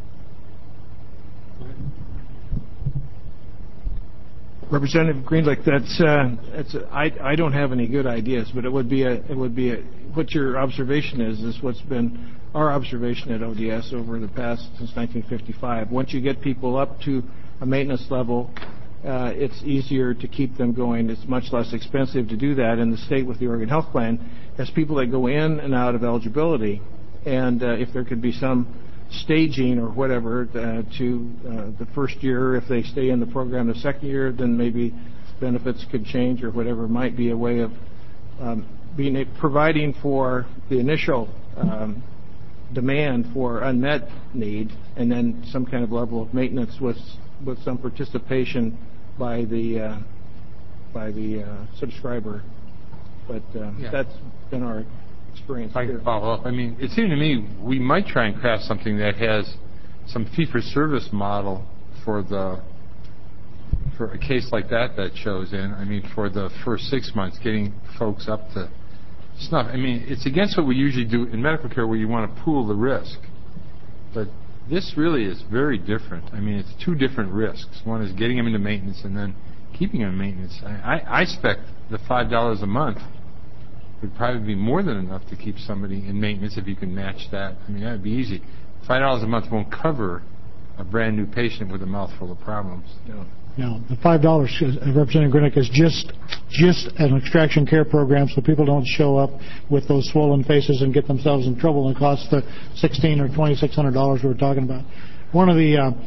Representative Greenlick, that's, uh, that's uh, I, I don't have any good ideas, but it would be a, it would be a, what your observation is, is what's been our observation at O D S over the past, since nineteen fifty-five. Once you get people up to a maintenance level, uh, it's easier to keep them going. It's much less expensive to do that. In the state with the Oregon Health Plan has people that go in and out of eligibility, and uh, if there could be some staging or whatever uh, to uh, the first year, if they stay in the program the second year, then maybe benefits could change, or whatever might be a way of um, being a, providing for the initial um, demand for unmet need, and then some kind of level of maintenance with with some participation by the uh, by the uh, subscriber. But uh, yeah. That's been our experience. If I can follow up, I mean, it seemed to me we might try and craft something that has some fee-for-service model for the for a case like that that shows in. I mean, for the first six months, getting folks up to snuff. I mean, it's against what we usually do in medical care, where you want to pool the risk. But this really is very different. I mean, it's two different risks. One is getting them into maintenance, and then keeping them in maintenance. I, I, I expect the five dollars a month would probably be more than enough to keep somebody in maintenance if you can match that. I mean, that would be easy. five dollars a month won't cover a brand new patient with a mouthful of problems. No. No, the five dollars, uh, Representative Grinick, is just just an extraction care program, so people don't show up with those swollen faces and get themselves in trouble and cost the sixteen or twenty-six hundred dollars we were talking about. One of the uh,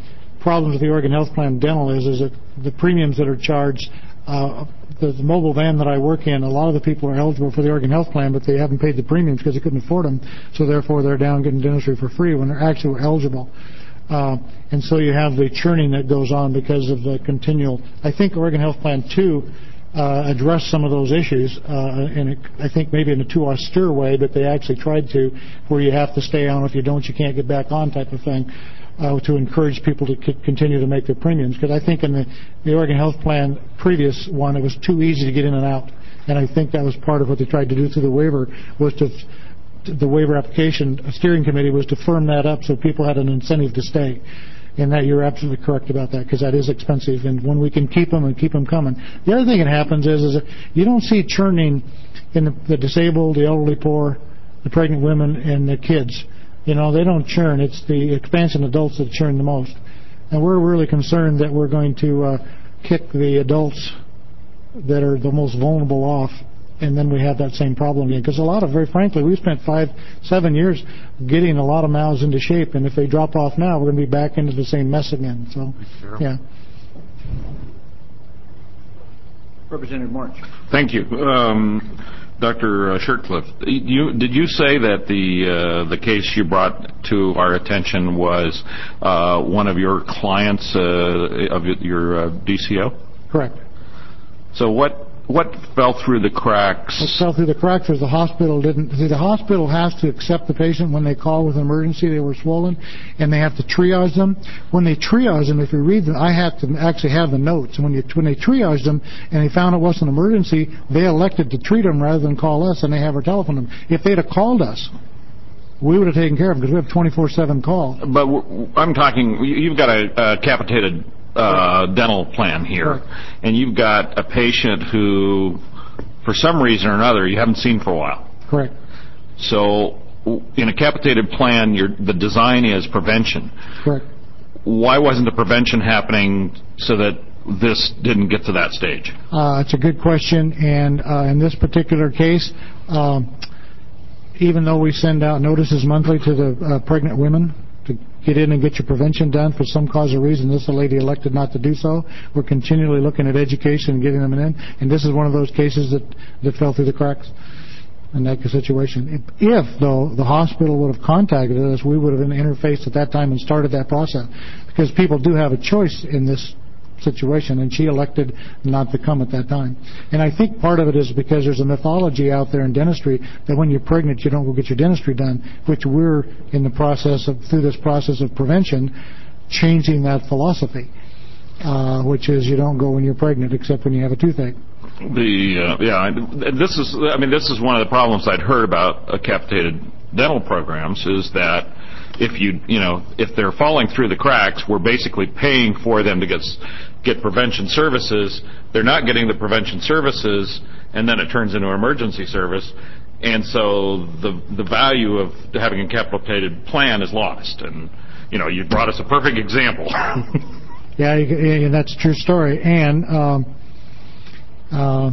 problems with the Oregon Health Plan dental is, is that the premiums that are charged, uh, the, the mobile van that I work in, a lot of the people are eligible for the Oregon Health Plan, but they haven't paid the premiums because they couldn't afford them, so therefore they're down getting dentistry for free when they're actually eligible. Uh, and so you have the churning that goes on because of the continual. I think Oregon Health Plan two uh, addressed some of those issues, uh, and it, I think maybe in a too austere way, but they actually tried to, where you have to stay on. If you don't, you can't get back on type of thing. Uh, to encourage people to c- continue to make their premiums. Because I think in the, the Oregon Health Plan previous one, it was too easy to get in and out. And I think that was part of what they tried to do through the waiver, was to, to the waiver application steering committee was to firm that up so people had an incentive to stay. And that you're absolutely correct about that, because that is expensive. And when we can keep them and keep them coming. The other thing that happens is, is that you don't see churning in the, the disabled, the elderly poor, the pregnant women, and the kids. You know, they don't churn. It's the expansion adults that churn the most. And we're really concerned that we're going to uh, kick the adults that are the most vulnerable off, and then we have that same problem again. Because a lot of, very frankly, we've spent five, seven years getting a lot of mouths into shape, and if they drop off now, we're going to be back into the same mess again. So, sure. Yeah. Representative March. Thank you. Um, Doctor Shirtcliffe, you, did you say that the uh, the case you brought to our attention was uh, one of your clients uh, of your uh, D C O? Correct. So what what fell through the cracks? What fell through the cracks was the hospital didn't. See, the hospital has to accept the patient when they call with an emergency. They were swollen, and they have to triage them. When they triage them, if you read them, I had to actually have the notes. And when you when they triaged them and they found it wasn't an emergency, they elected to treat them rather than call us, and they have our telephone number. If they'd have called us, we would have taken care of them because we have twenty-four seven call. But I'm talking. You've got a, a capitated Uh, dental plan here, Correct. And you've got a patient who, for some reason or another, you haven't seen for a while. Correct. So, in a capitated plan, your, the design is prevention. Correct. Why wasn't the prevention happening so that this didn't get to that stage? Uh, it's a good question, and uh, in this particular case, um, even though we send out notices monthly to the uh, pregnant women to get in and get your prevention done, for some cause or reason this lady elected not to do so. We're continually looking at education and getting them in, and this is one of those cases that, that fell through the cracks in that situation. If, if, though, the hospital would have contacted us, we would have been interfaced at that time and started that process, because people do have a choice in this situation, and she elected not to come at that time. And I think part of it is because there's a mythology out there in dentistry that when you're pregnant you don't go get your dentistry done, which we're in the process of, through this process of prevention, changing that philosophy, uh, which is you don't go when you're pregnant except when you have a toothache. The uh, yeah, this is I mean this is one of the problems I'd heard about uh, capitated dental programs, is that if you you know if they're falling through the cracks, we're basically paying for them to get get prevention services. They're not getting the prevention services, and then it turns into an emergency service, and so the the value of having a capitated plan is lost. And you know you brought us a perfect example. Yeah, yeah, that's a true story. And um, uh,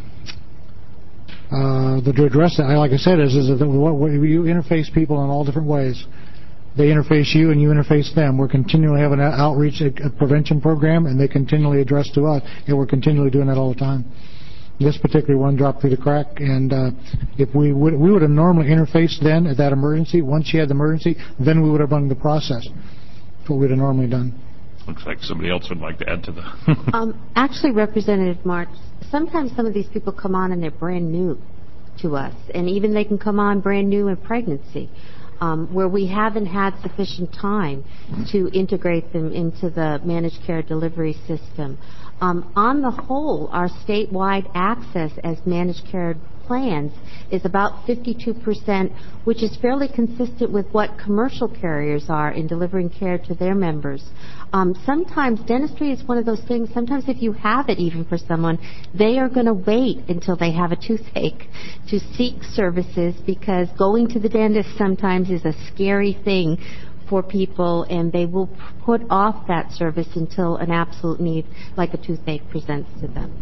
uh, the, to address that, like I said, is, is that what, what, you interface people in all different ways. They interface you and you interface them. We're continually having an outreach, a, a prevention program, and they continually address to us, and we're continually doing that all the time. This particular one dropped through the crack, and uh, if we would, we would have normally interfaced then at that emergency. Once she had the emergency, then we would have run the process. That's what we'd have normally done. Looks like somebody else would like to add to the... um, actually, Representative March, sometimes some of these people come on and they're brand new to us, and even they can come on brand new in pregnancy, um, where we haven't had sufficient time to integrate them into the managed care delivery system. Um, on the whole, our statewide access as managed care plans is about fifty-two percent, which is fairly consistent with what commercial carriers are in delivering care to their members. Um, sometimes dentistry is one of those things, sometimes if you have it even for someone, they are going to wait until they have a toothache to seek services, because going to the dentist sometimes is a scary thing for people, and they will put off that service until an absolute need like a toothache presents to them.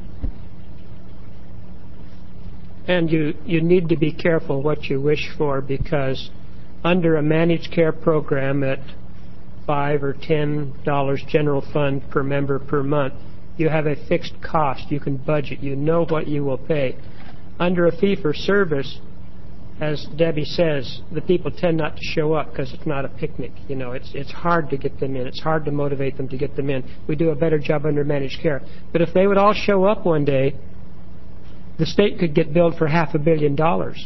And you, you need to be careful what you wish for, because under a managed care program at five or ten dollars general fund per member per month. You have a fixed cost. You can budget. You know what you will pay. Under a fee-for-service, as Debbie says, the people tend not to show up because it's not a picnic. You know, it's it's hard to get them in. It's hard to motivate them to get them in. We do a better job under managed care. But if they would all show up one day, the state could get billed for half a billion dollars.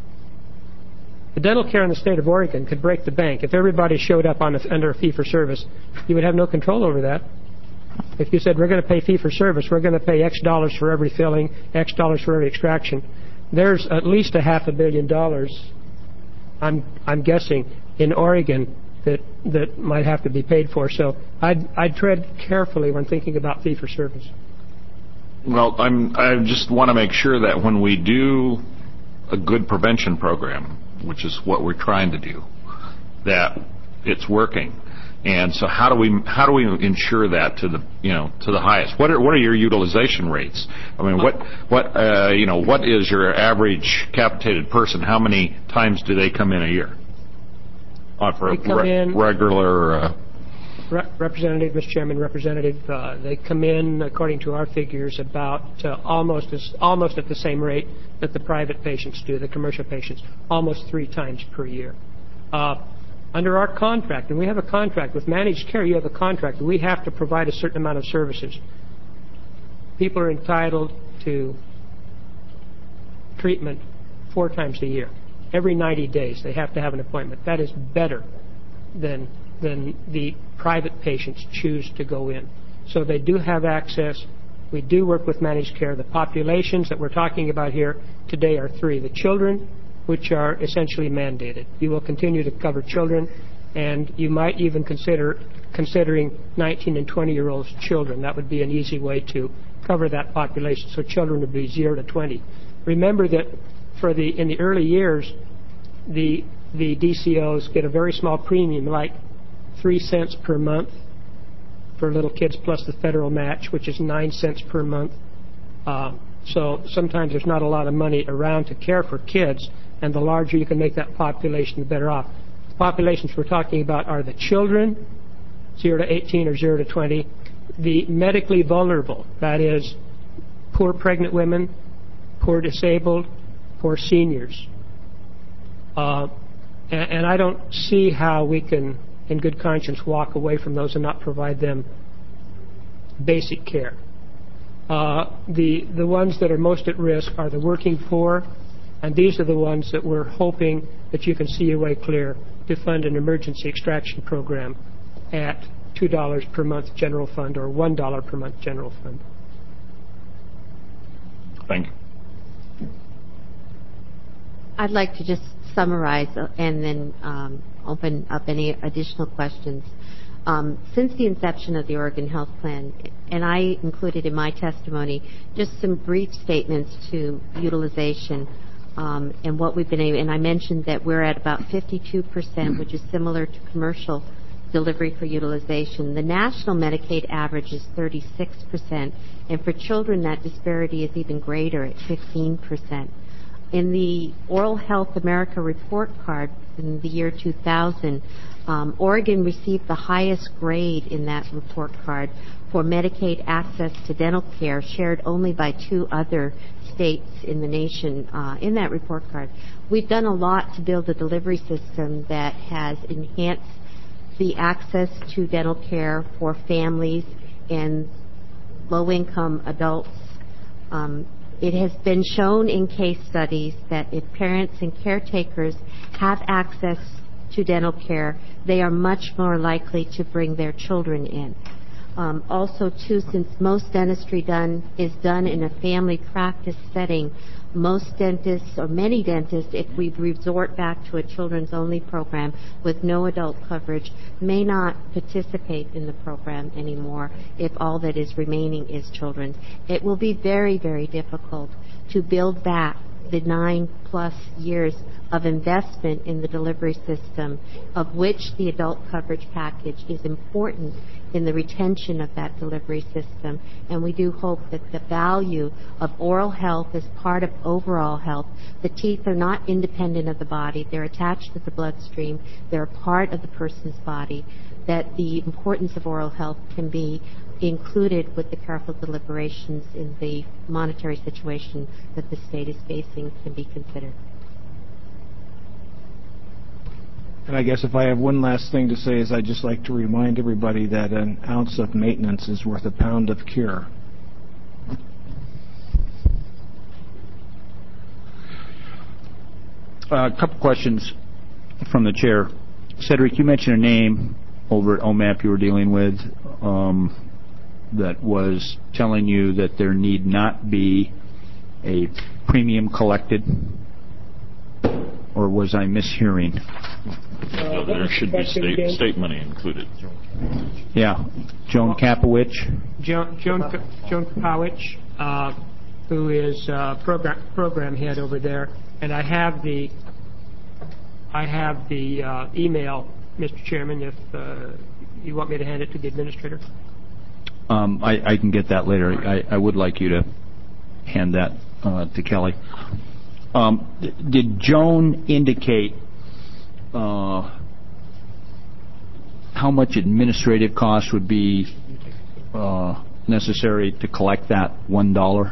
The dental care in the state of Oregon could break the bank. If everybody showed up on a, under a fee-for-service, you would have no control over that. If you said, we're going to pay fee-for-service, we're going to pay X dollars for every filling, X dollars for every extraction, there's at least a half a billion dollars, I'm I'm guessing, in Oregon that that might have to be paid for. So I'd, I'd tread carefully when thinking about fee-for-service. Well, I'm, I just want to make sure that when we do a good prevention program, which is what we're trying to do, that it's working. And so how do we how do we ensure that to the you know to the highest? What are what are your utilization rates? I mean, what what uh, you know what is your average capitated person? How many times do they come in a year? Uh, for they come re- in, regular. Uh, Re- Representative, Mister Chairman, Representative, uh, they come in, according to our figures, about uh, almost as, almost at the same rate that the private patients do, the commercial patients, almost three times per year. Uh, under our contract, and we have a contract with managed care, you have a contract, we have to provide a certain amount of services. People are entitled to treatment four times a year. Every ninety days, they have to have an appointment. That is better than than the private patients choose to go in. So they do have access. We do work with managed care. The populations that we're talking about here today are three. The children, which are essentially mandated. You will continue to cover children, and you might even consider considering nineteen and twenty-year-olds children. That would be an easy way to cover that population. So children would be zero to twenty. Remember that for the in the early years, the the D C Os get a very small premium, like three cents per month for little kids, plus the federal match, which is nine cents per month. Uh, so sometimes there's not a lot of money around to care for kids, and the larger you can make that population, the better off. The populations we're talking about are the children, zero to eighteen or zero to twenty, the medically vulnerable, that is, poor pregnant women, poor disabled, poor seniors. Uh, and, and I don't see how we can, in good conscience, walk away from those and not provide them basic care. Uh, the the ones that are most at risk are the working poor, and these are the ones that we're hoping that you can see your way clear to fund an emergency extraction program at two dollars per month general fund or one dollar per month general fund. Thank you. I'd like to just summarize and then um, open up any additional questions. Um, since the inception of the Oregon Health Plan, and I included in my testimony just some brief statements to utilization um, and what we've been able, and I mentioned that we're at about fifty-two percent, which is similar to commercial delivery for utilization. The national Medicaid average is thirty-six percent, and for children that disparity is even greater at fifteen percent. In the Oral Health America report card in the year two thousand, um, Oregon received the highest grade in that report card for Medicaid access to dental care, shared only by two other states in the nation uh, in that report card. We've done a lot to build a delivery system that has enhanced the access to dental care for families and low-income adults. Um, It has been shown in case studies that if parents and caretakers have access to dental care, they are much more likely to bring their children in. Um, also, too, since most dentistry done is done in a family practice setting, most dentists, or many dentists, if we resort back to a children's only program with no adult coverage, may not participate in the program anymore if all that is remaining is children. It will be very, very difficult to build back the nine plus years of investment in the delivery system, of which the adult coverage package is important in the retention of that delivery system. And we do hope that the value of oral health is part of overall health. The teeth are not independent of the body. They're attached to the bloodstream. They're a part of the person's body. that the importance of oral health can be included with the careful deliberations in the monetary situation that the state is facing can be considered. And I guess if I have one last thing to say is I'd just like to remind everybody that an ounce of maintenance is worth a pound of cure. Uh, a couple questions from the chair. Cedric, you mentioned a name over at O M A P you were dealing with um, that was telling you that there need not be a premium collected, or was I mishearing? Uh, there should be state, state money included. Yeah. Joan Kapowicz? Joan, Joan, Joan Kapowicz, uh, who is uh, program, program head over there, and I have the I have the uh, email, Mister Chairman, if uh, you want me to hand it to the administrator. Um, I, I can get that later. I, I would like you to hand that uh, to Kelly. Um, th- did Joan indicate uh, how much administrative cost would be uh, necessary to collect that one dollar?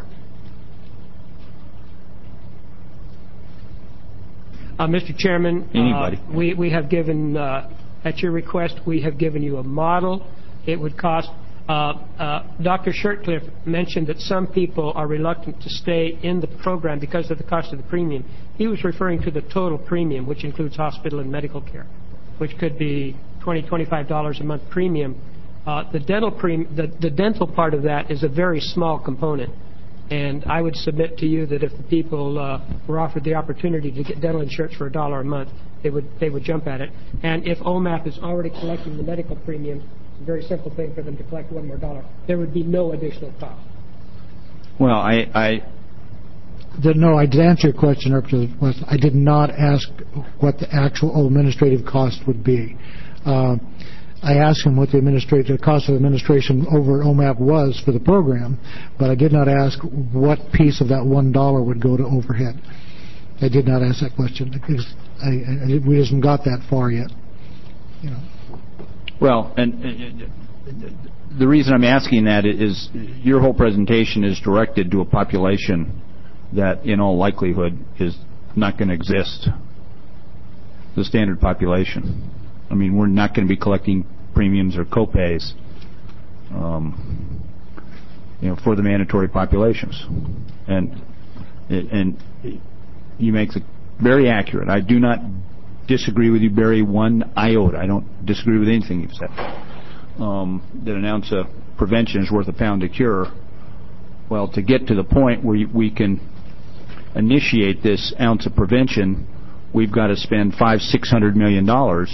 Uh, Mister Chairman, Anybody. Uh, we, we have given, uh, at your request, we have given you a model. It would cost, uh, uh, Doctor Shirtcliffe mentioned that some people are reluctant to stay in the program because of the cost of the premium. He was referring to the total premium, which includes hospital and medical care, which could be twenty dollars, twenty-five dollars a month premium. Uh, the dental pre- the, the dental part of that is a very small component. And I would submit to you that if the people uh, were offered the opportunity to get dental insurance for a dollar a month, they would they would jump at it. And if O M A P is already collecting the medical premium, it's a very simple thing for them to collect one more dollar. There would be no additional cost. Well, I... I The, no, I did answer your question. I did not ask what the actual administrative cost would be. Uh, I asked him what the administrative the cost of administration over at O M A P was for the program, but I did not ask what piece of that one dollar would go to overhead. I did not ask that question because I, I, we haven't got that far yet. You know. Well, and uh, the reason I'm asking that is your whole presentation is directed to a population that, in all likelihood, is not going to exist. The standard population. I mean, we're not going to be collecting premiums or copays, um, you know, for the mandatory populations. And and you make it very accurate. I do not disagree with you, Barry, one iota. I don't disagree with anything you've said. Um, that an ounce of prevention is worth a pound of cure. Well, to get to the point where we can initiate this ounce of prevention, we've got to spend five, six hundred million dollars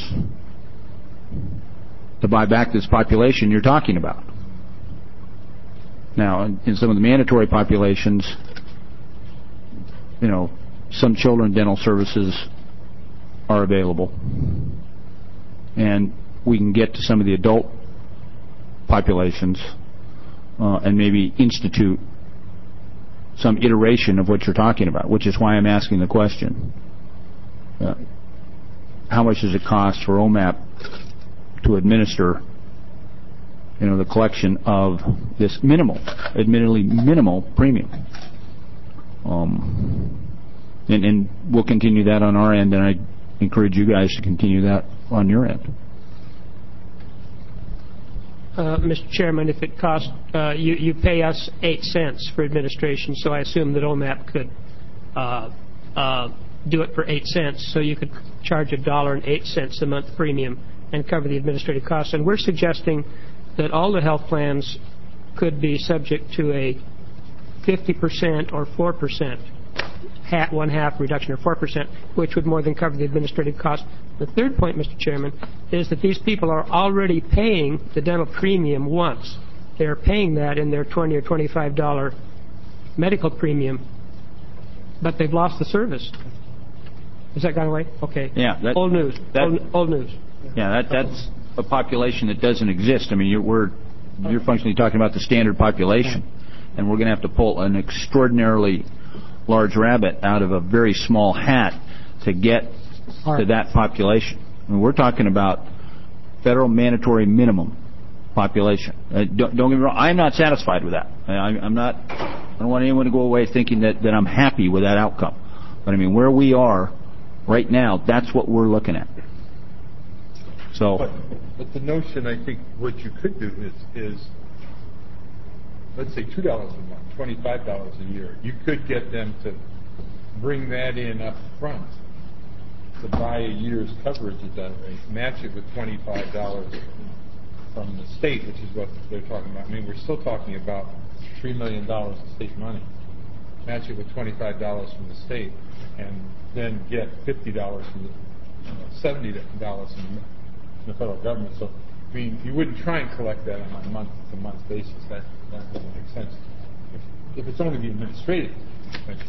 to buy back this population you're talking about. Now, in some of the mandatory populations, you know, some children dental services are available, and we can get to some of the adult populations uh, and maybe institute some iteration of what you're talking about, which is why I'm asking the question. Uh, how much does it cost for O M A P to administer, you know, the collection of this minimal, admittedly minimal premium? Um, and, and we'll continue that on our end, and I encourage you guys to continue that on your end. Uh, Mister Chairman, if it costs, uh, you, you pay us eight cents for administration, so I assume that O M A P could uh, uh, do it for eight cents, so you could charge a dollar and eight cents a month premium and cover the administrative costs. And we're suggesting that all the health plans could be subject to a fifty percent or four percent, half, one half reduction or four percent, which would more than cover the administrative cost. The third point, Mister Chairman, is that these people are already paying the dental premium once. They're paying that in their twenty or twenty-five dollar medical premium, but they've lost the service. Has that gone away? Okay. Yeah. That, old news. That, old, old news. Yeah, that that's a population that doesn't exist. I mean, you're, we're you're functionally talking about the standard population, and we're going to have to pull an extraordinarily large rabbit out of a very small hat to get to that population. I mean, we're talking about federal mandatory minimum population. Uh, don't, don't get me wrong, I'm not satisfied with that. I, I'm not, I don't want anyone to go away thinking that, that I'm happy with that outcome. But I mean, where we are right now, that's what we're looking at. So, But, but the notion, I think, what you could do is, is let's say two dollars a month, twenty-five dollars a year. You could get them to bring that in up front to buy a year's coverage at that rate, match it with twenty-five dollars from the state, which is what they're talking about. I mean, we're still talking about three million dollars of state money. Match it with twenty-five dollars from the state, and then get fifty dollars from the, you know, seventy dollars from the the federal government. So, I mean, you wouldn't try and collect that on a month-to-month basis. That, that doesn't make sense. If, if it's only the administrative expense.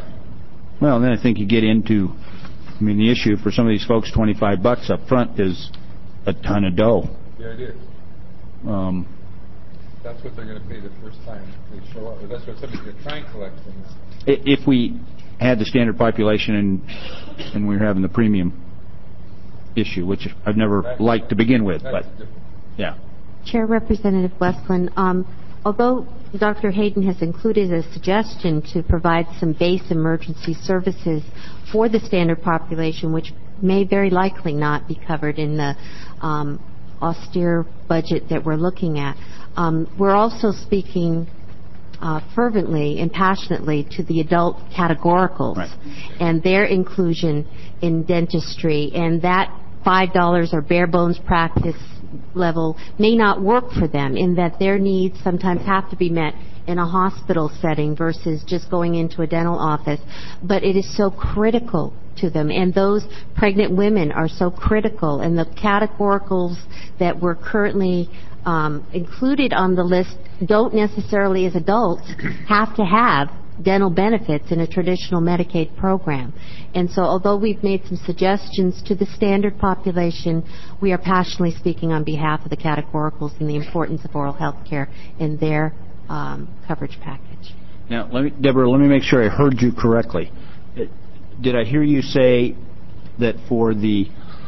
well, then I think you get into, I mean, the issue for some of these folks, twenty-five bucks up front is a ton of dough. Yeah, it is. Um, That's what they're going to pay the first time they show up. Or that's what somebody's going to try and collect from them. if we had the standard population and, and we were having the premium issue, which I've never liked to begin with, but yeah. Chair Representative Westland, um, although Doctor Hayden has included a suggestion to provide some base emergency services for the standard population, which may very likely not be covered in the um, austere budget that we're looking at, um, we're also speaking Uh, fervently and passionately to the adult categoricals, right, and their inclusion in dentistry, and that five dollars or bare bones practice level may not work for them, in that their needs sometimes have to be met in a hospital setting versus just going into a dental office. But it is so critical to them, and those pregnant women are so critical, and the categoricals that we're currently um, included on the list don't necessarily, as adults, have to have dental benefits in a traditional Medicaid program. And so although we've made some suggestions to the standard population, we are passionately speaking on behalf of the categoricals and the importance of oral health care in their um, coverage package. Now, let me, Deborah, let me make sure I heard you correctly. Did I hear you say that for the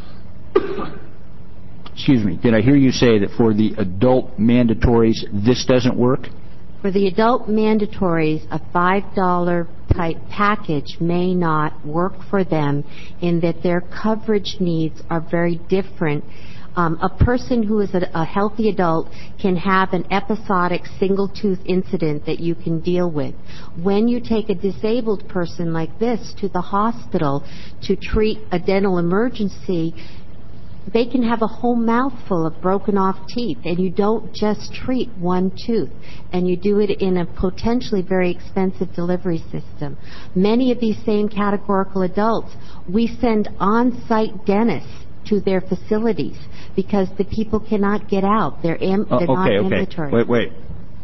excuse me, did I hear you say that for the adult mandatories, this doesn't work? For the adult mandatories, a five dollar type package may not work for them, in that their coverage needs are very different. Um, a person who is a, a healthy adult can have an episodic single tooth incident that you can deal with. When you take a disabled person like this to the hospital to treat a dental emergency, they can have a whole mouthful of broken off teeth, and you don't just treat one tooth, and you do it in a potentially very expensive delivery system. Many of these same categorical adults, we send on-site dentists to their facilities because the people cannot get out. They're, am- they're uh, okay, not okay. ambulatory. Wait, wait.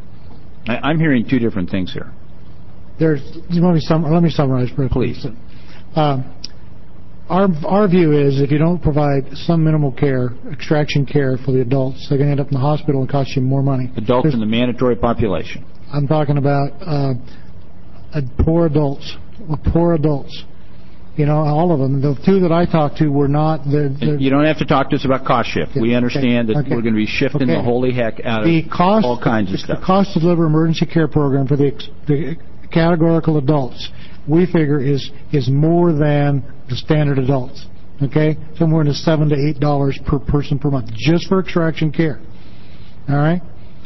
I, I'm hearing two different things here. There's, let me sum, let me summarize briefly. Please. Um, Our, our view is if you don't provide some minimal care, extraction care for the adults, they're going to end up in the hospital and cost you more money. Adults There's, in the mandatory population. I'm talking about uh, uh, poor adults, poor adults. You know, all of them. The two that I talked to were not the... the you don't have to talk to us about cost shift. Yeah, we understand okay, that okay. we're going to be shifting okay. the holy heck out the of cost, all kinds of the stuff. The cost to deliver emergency care program for the, the categorical adults, we figure, is is more than the standard adults. Okay, somewhere in the seven to eight dollars per person per month, just for extraction care. All right,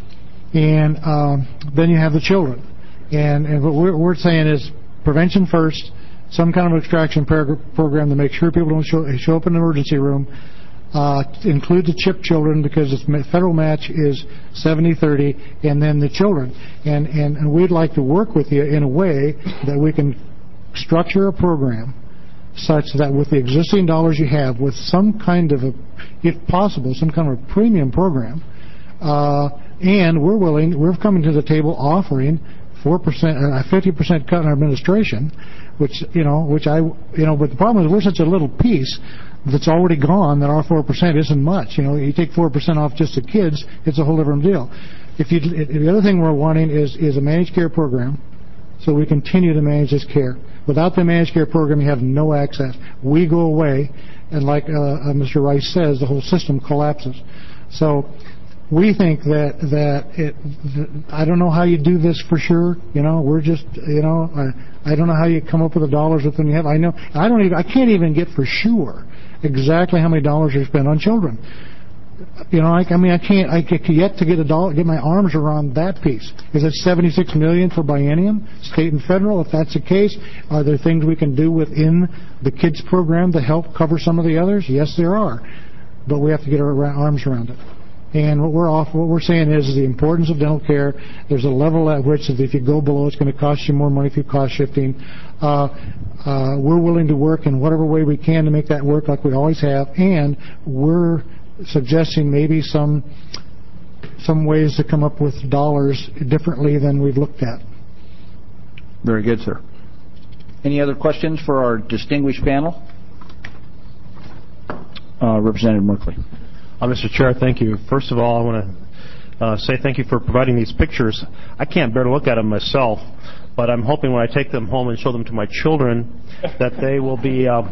and um, then you have the children, and and what we're, we're saying is prevention first. Some kind of extraction program to make sure people don't show, show up in the emergency room. Uh, include the CHIP children, because the federal match is seventy thirty, and then the children. And, and, and we'd like to work with you in a way that we can structure a program such that with the existing dollars you have, with some kind of a, if possible, some kind of a premium program, uh, and we're willing, we're coming to the table offering four percent, a fifty percent cut in our administration, which, you know, which I, you know, but the problem is we're such a little piece that's already gone that our four percent isn't much. You know, you take four percent off just the kids, it's a whole different deal. If you, the other thing we're wanting is, is a managed care program, so we continue to manage this care. Without the managed care program, you have no access. We go away, and like uh, uh, Mister Rice says, the whole system collapses. So we think that that it. Th- I don't know how you do this for sure. You know, we're just you know. Uh, I don't know how you come up with the dollars within you have. I know. I don't even. I can't even get for sure exactly how many dollars are spent on children. You know, I, I mean, I can't. I get yet to get a dollar, get my arms around that piece. Is it seventy-six million for biennium, state and federal? If that's the case, are there things we can do within the kids program to help cover some of the others? Yes, there are, but we have to get our arms around it. And what we're off, what we're saying is, is the importance of dental care. There's a level at which, if you go below, it's going to cost you more money through cost shifting. Uh, uh, we're willing to work in whatever way we can to make that work, like we always have, and we're suggesting maybe some some ways to come up with dollars differently than we've looked at. Very good, sir. Any other questions for our distinguished panel? Uh, Representative Merkley. Uh, Mister Chair, thank you. First of all, I want to uh, say thank you for providing these pictures. I can't bear to look at them myself, but I'm hoping when I take them home and show them to my children that they will be uh,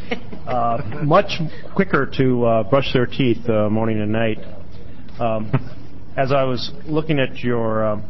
uh, much quicker to uh, brush their teeth uh, morning and night. Um, as I was looking at your uh,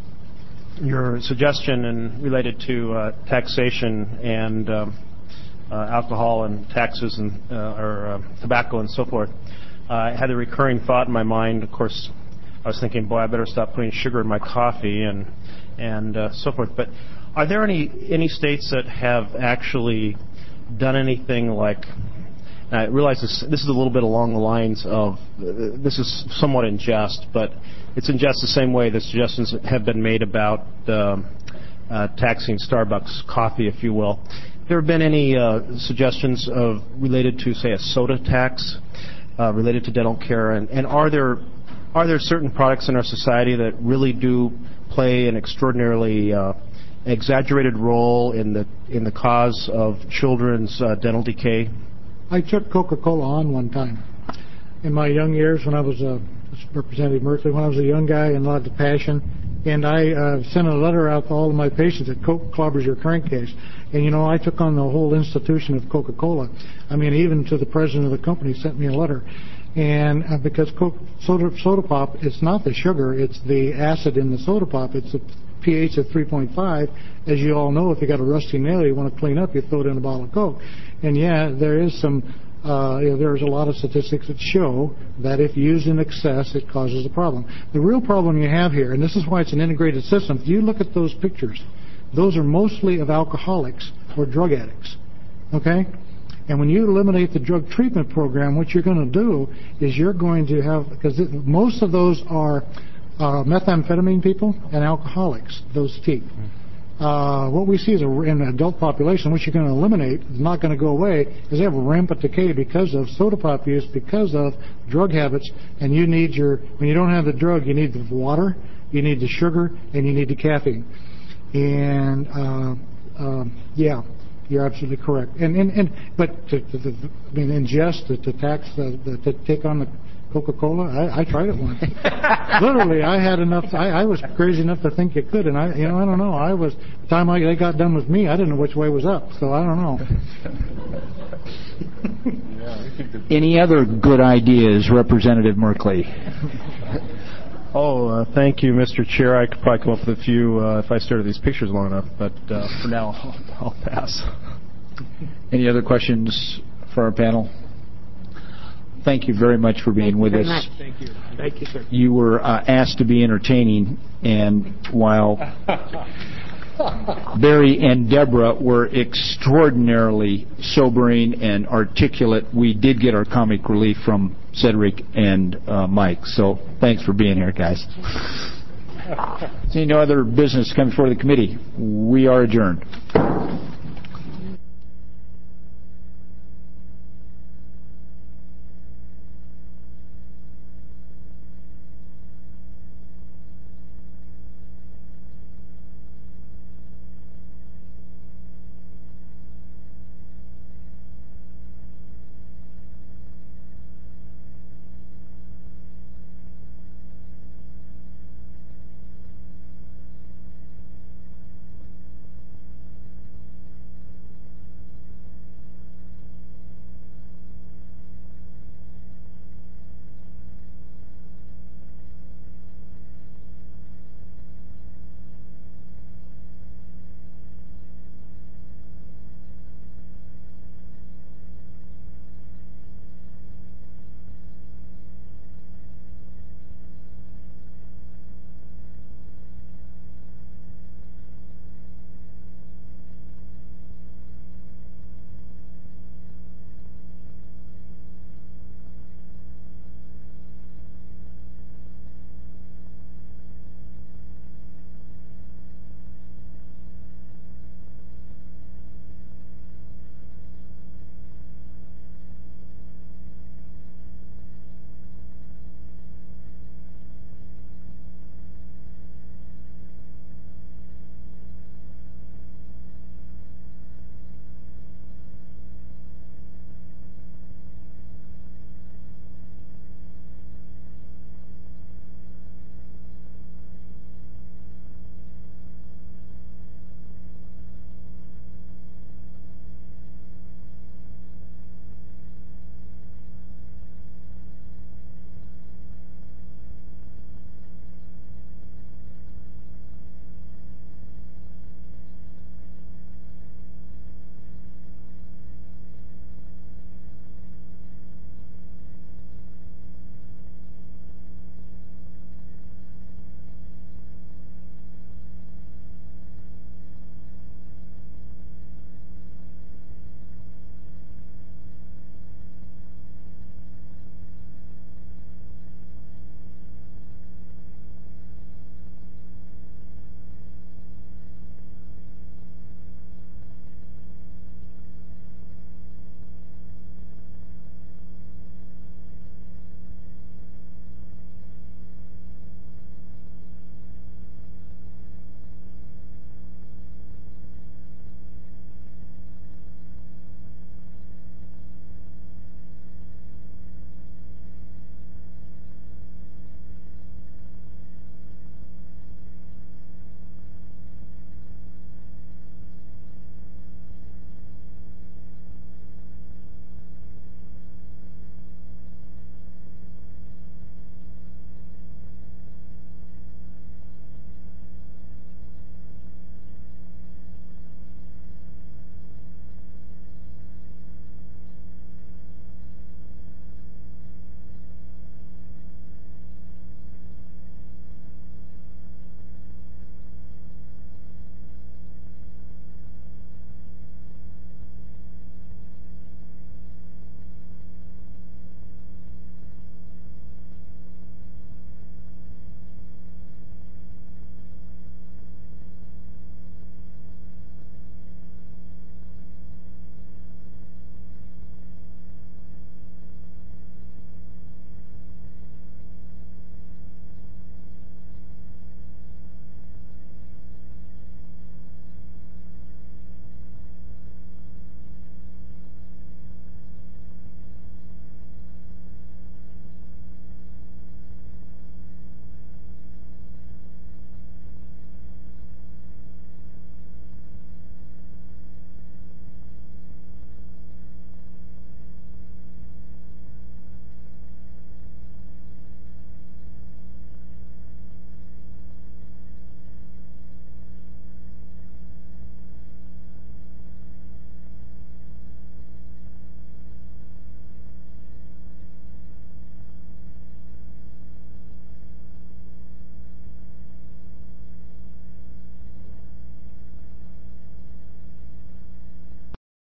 your suggestion and related to uh, taxation and um, uh, alcohol and taxes and uh, or uh, tobacco and so forth, uh, I had a recurring thought in my mind. Of course, I was thinking, boy, I better stop putting sugar in my coffee and and uh, so forth. But are there any any states that have actually done anything like? And I realize this this is a little bit along the lines of uh, this is somewhat in jest, but it's in jest the same way that suggestions have been made about uh, uh, taxing Starbucks coffee, if you will. Have there been any uh, suggestions of related to, say, a soda tax uh, related to dental care? And, and are there are there certain products in our society that really do play an extraordinarily uh, exaggerated role in the in the cause of children's uh, dental decay? I took Coca-Cola on one time in my young years when I was a Representative Merkley, when I was a young guy and a lot of passion, and I uh, sent a letter out to all of my patients that Coke clobbers your crankcase. And, you know, I took on the whole institution of Coca-Cola. I mean, even to the president of the company sent me a letter. And uh, because Coke, soda, soda pop, it's not the sugar, it's the acid in the soda pop. It's a pH of three point five. As you all know, if you got a rusty nail you want to clean up, you throw it in a bottle of Coke. And yeah, there is some, uh, you know, there's a lot of statistics that show that if used in excess, it causes a problem. The real problem you have here, and this is why it's an integrated system, if you look at those pictures, those are mostly of alcoholics or drug addicts. Okay? And when you eliminate the drug treatment program, what you're going to do is you're going to have, because it, most of those are uh, methamphetamine people and alcoholics, those teeth. Uh, what we see is a, in the adult population, which you're going to eliminate, is not going to go away, is they have rampant decay because of soda pop use, because of drug habits, and you need your, when you don't have the drug, you need the water, you need the sugar, and you need the caffeine. And, uh, um, yeah, you're absolutely correct. And, and, and but to, to, to, I mean, in jest, to, to tax, the, the, to take on the Coca-Cola, I, I tried it once. Literally, I had enough, I, I was crazy enough to think you could, and I, you know, I don't know, I was, the time I, they got done with me, I didn't know which way was up, so I don't know. Any other good ideas, Representative Merkley? Oh, uh, thank you, Mister Chair. I could probably come up with a few uh, if I stared at these pictures long enough, but uh, for now, I'll, I'll pass. Any other questions for our panel? Thank you very much for being Thank with you us. very much. Thank you. Thank you, sir. You were uh, asked to be entertaining, and while Barry and Deborah were extraordinarily sobering and articulate, we did get our comic relief from Cedric and uh, Mike. So thanks for being here, guys. Seeing no other business coming before the committee, we are adjourned.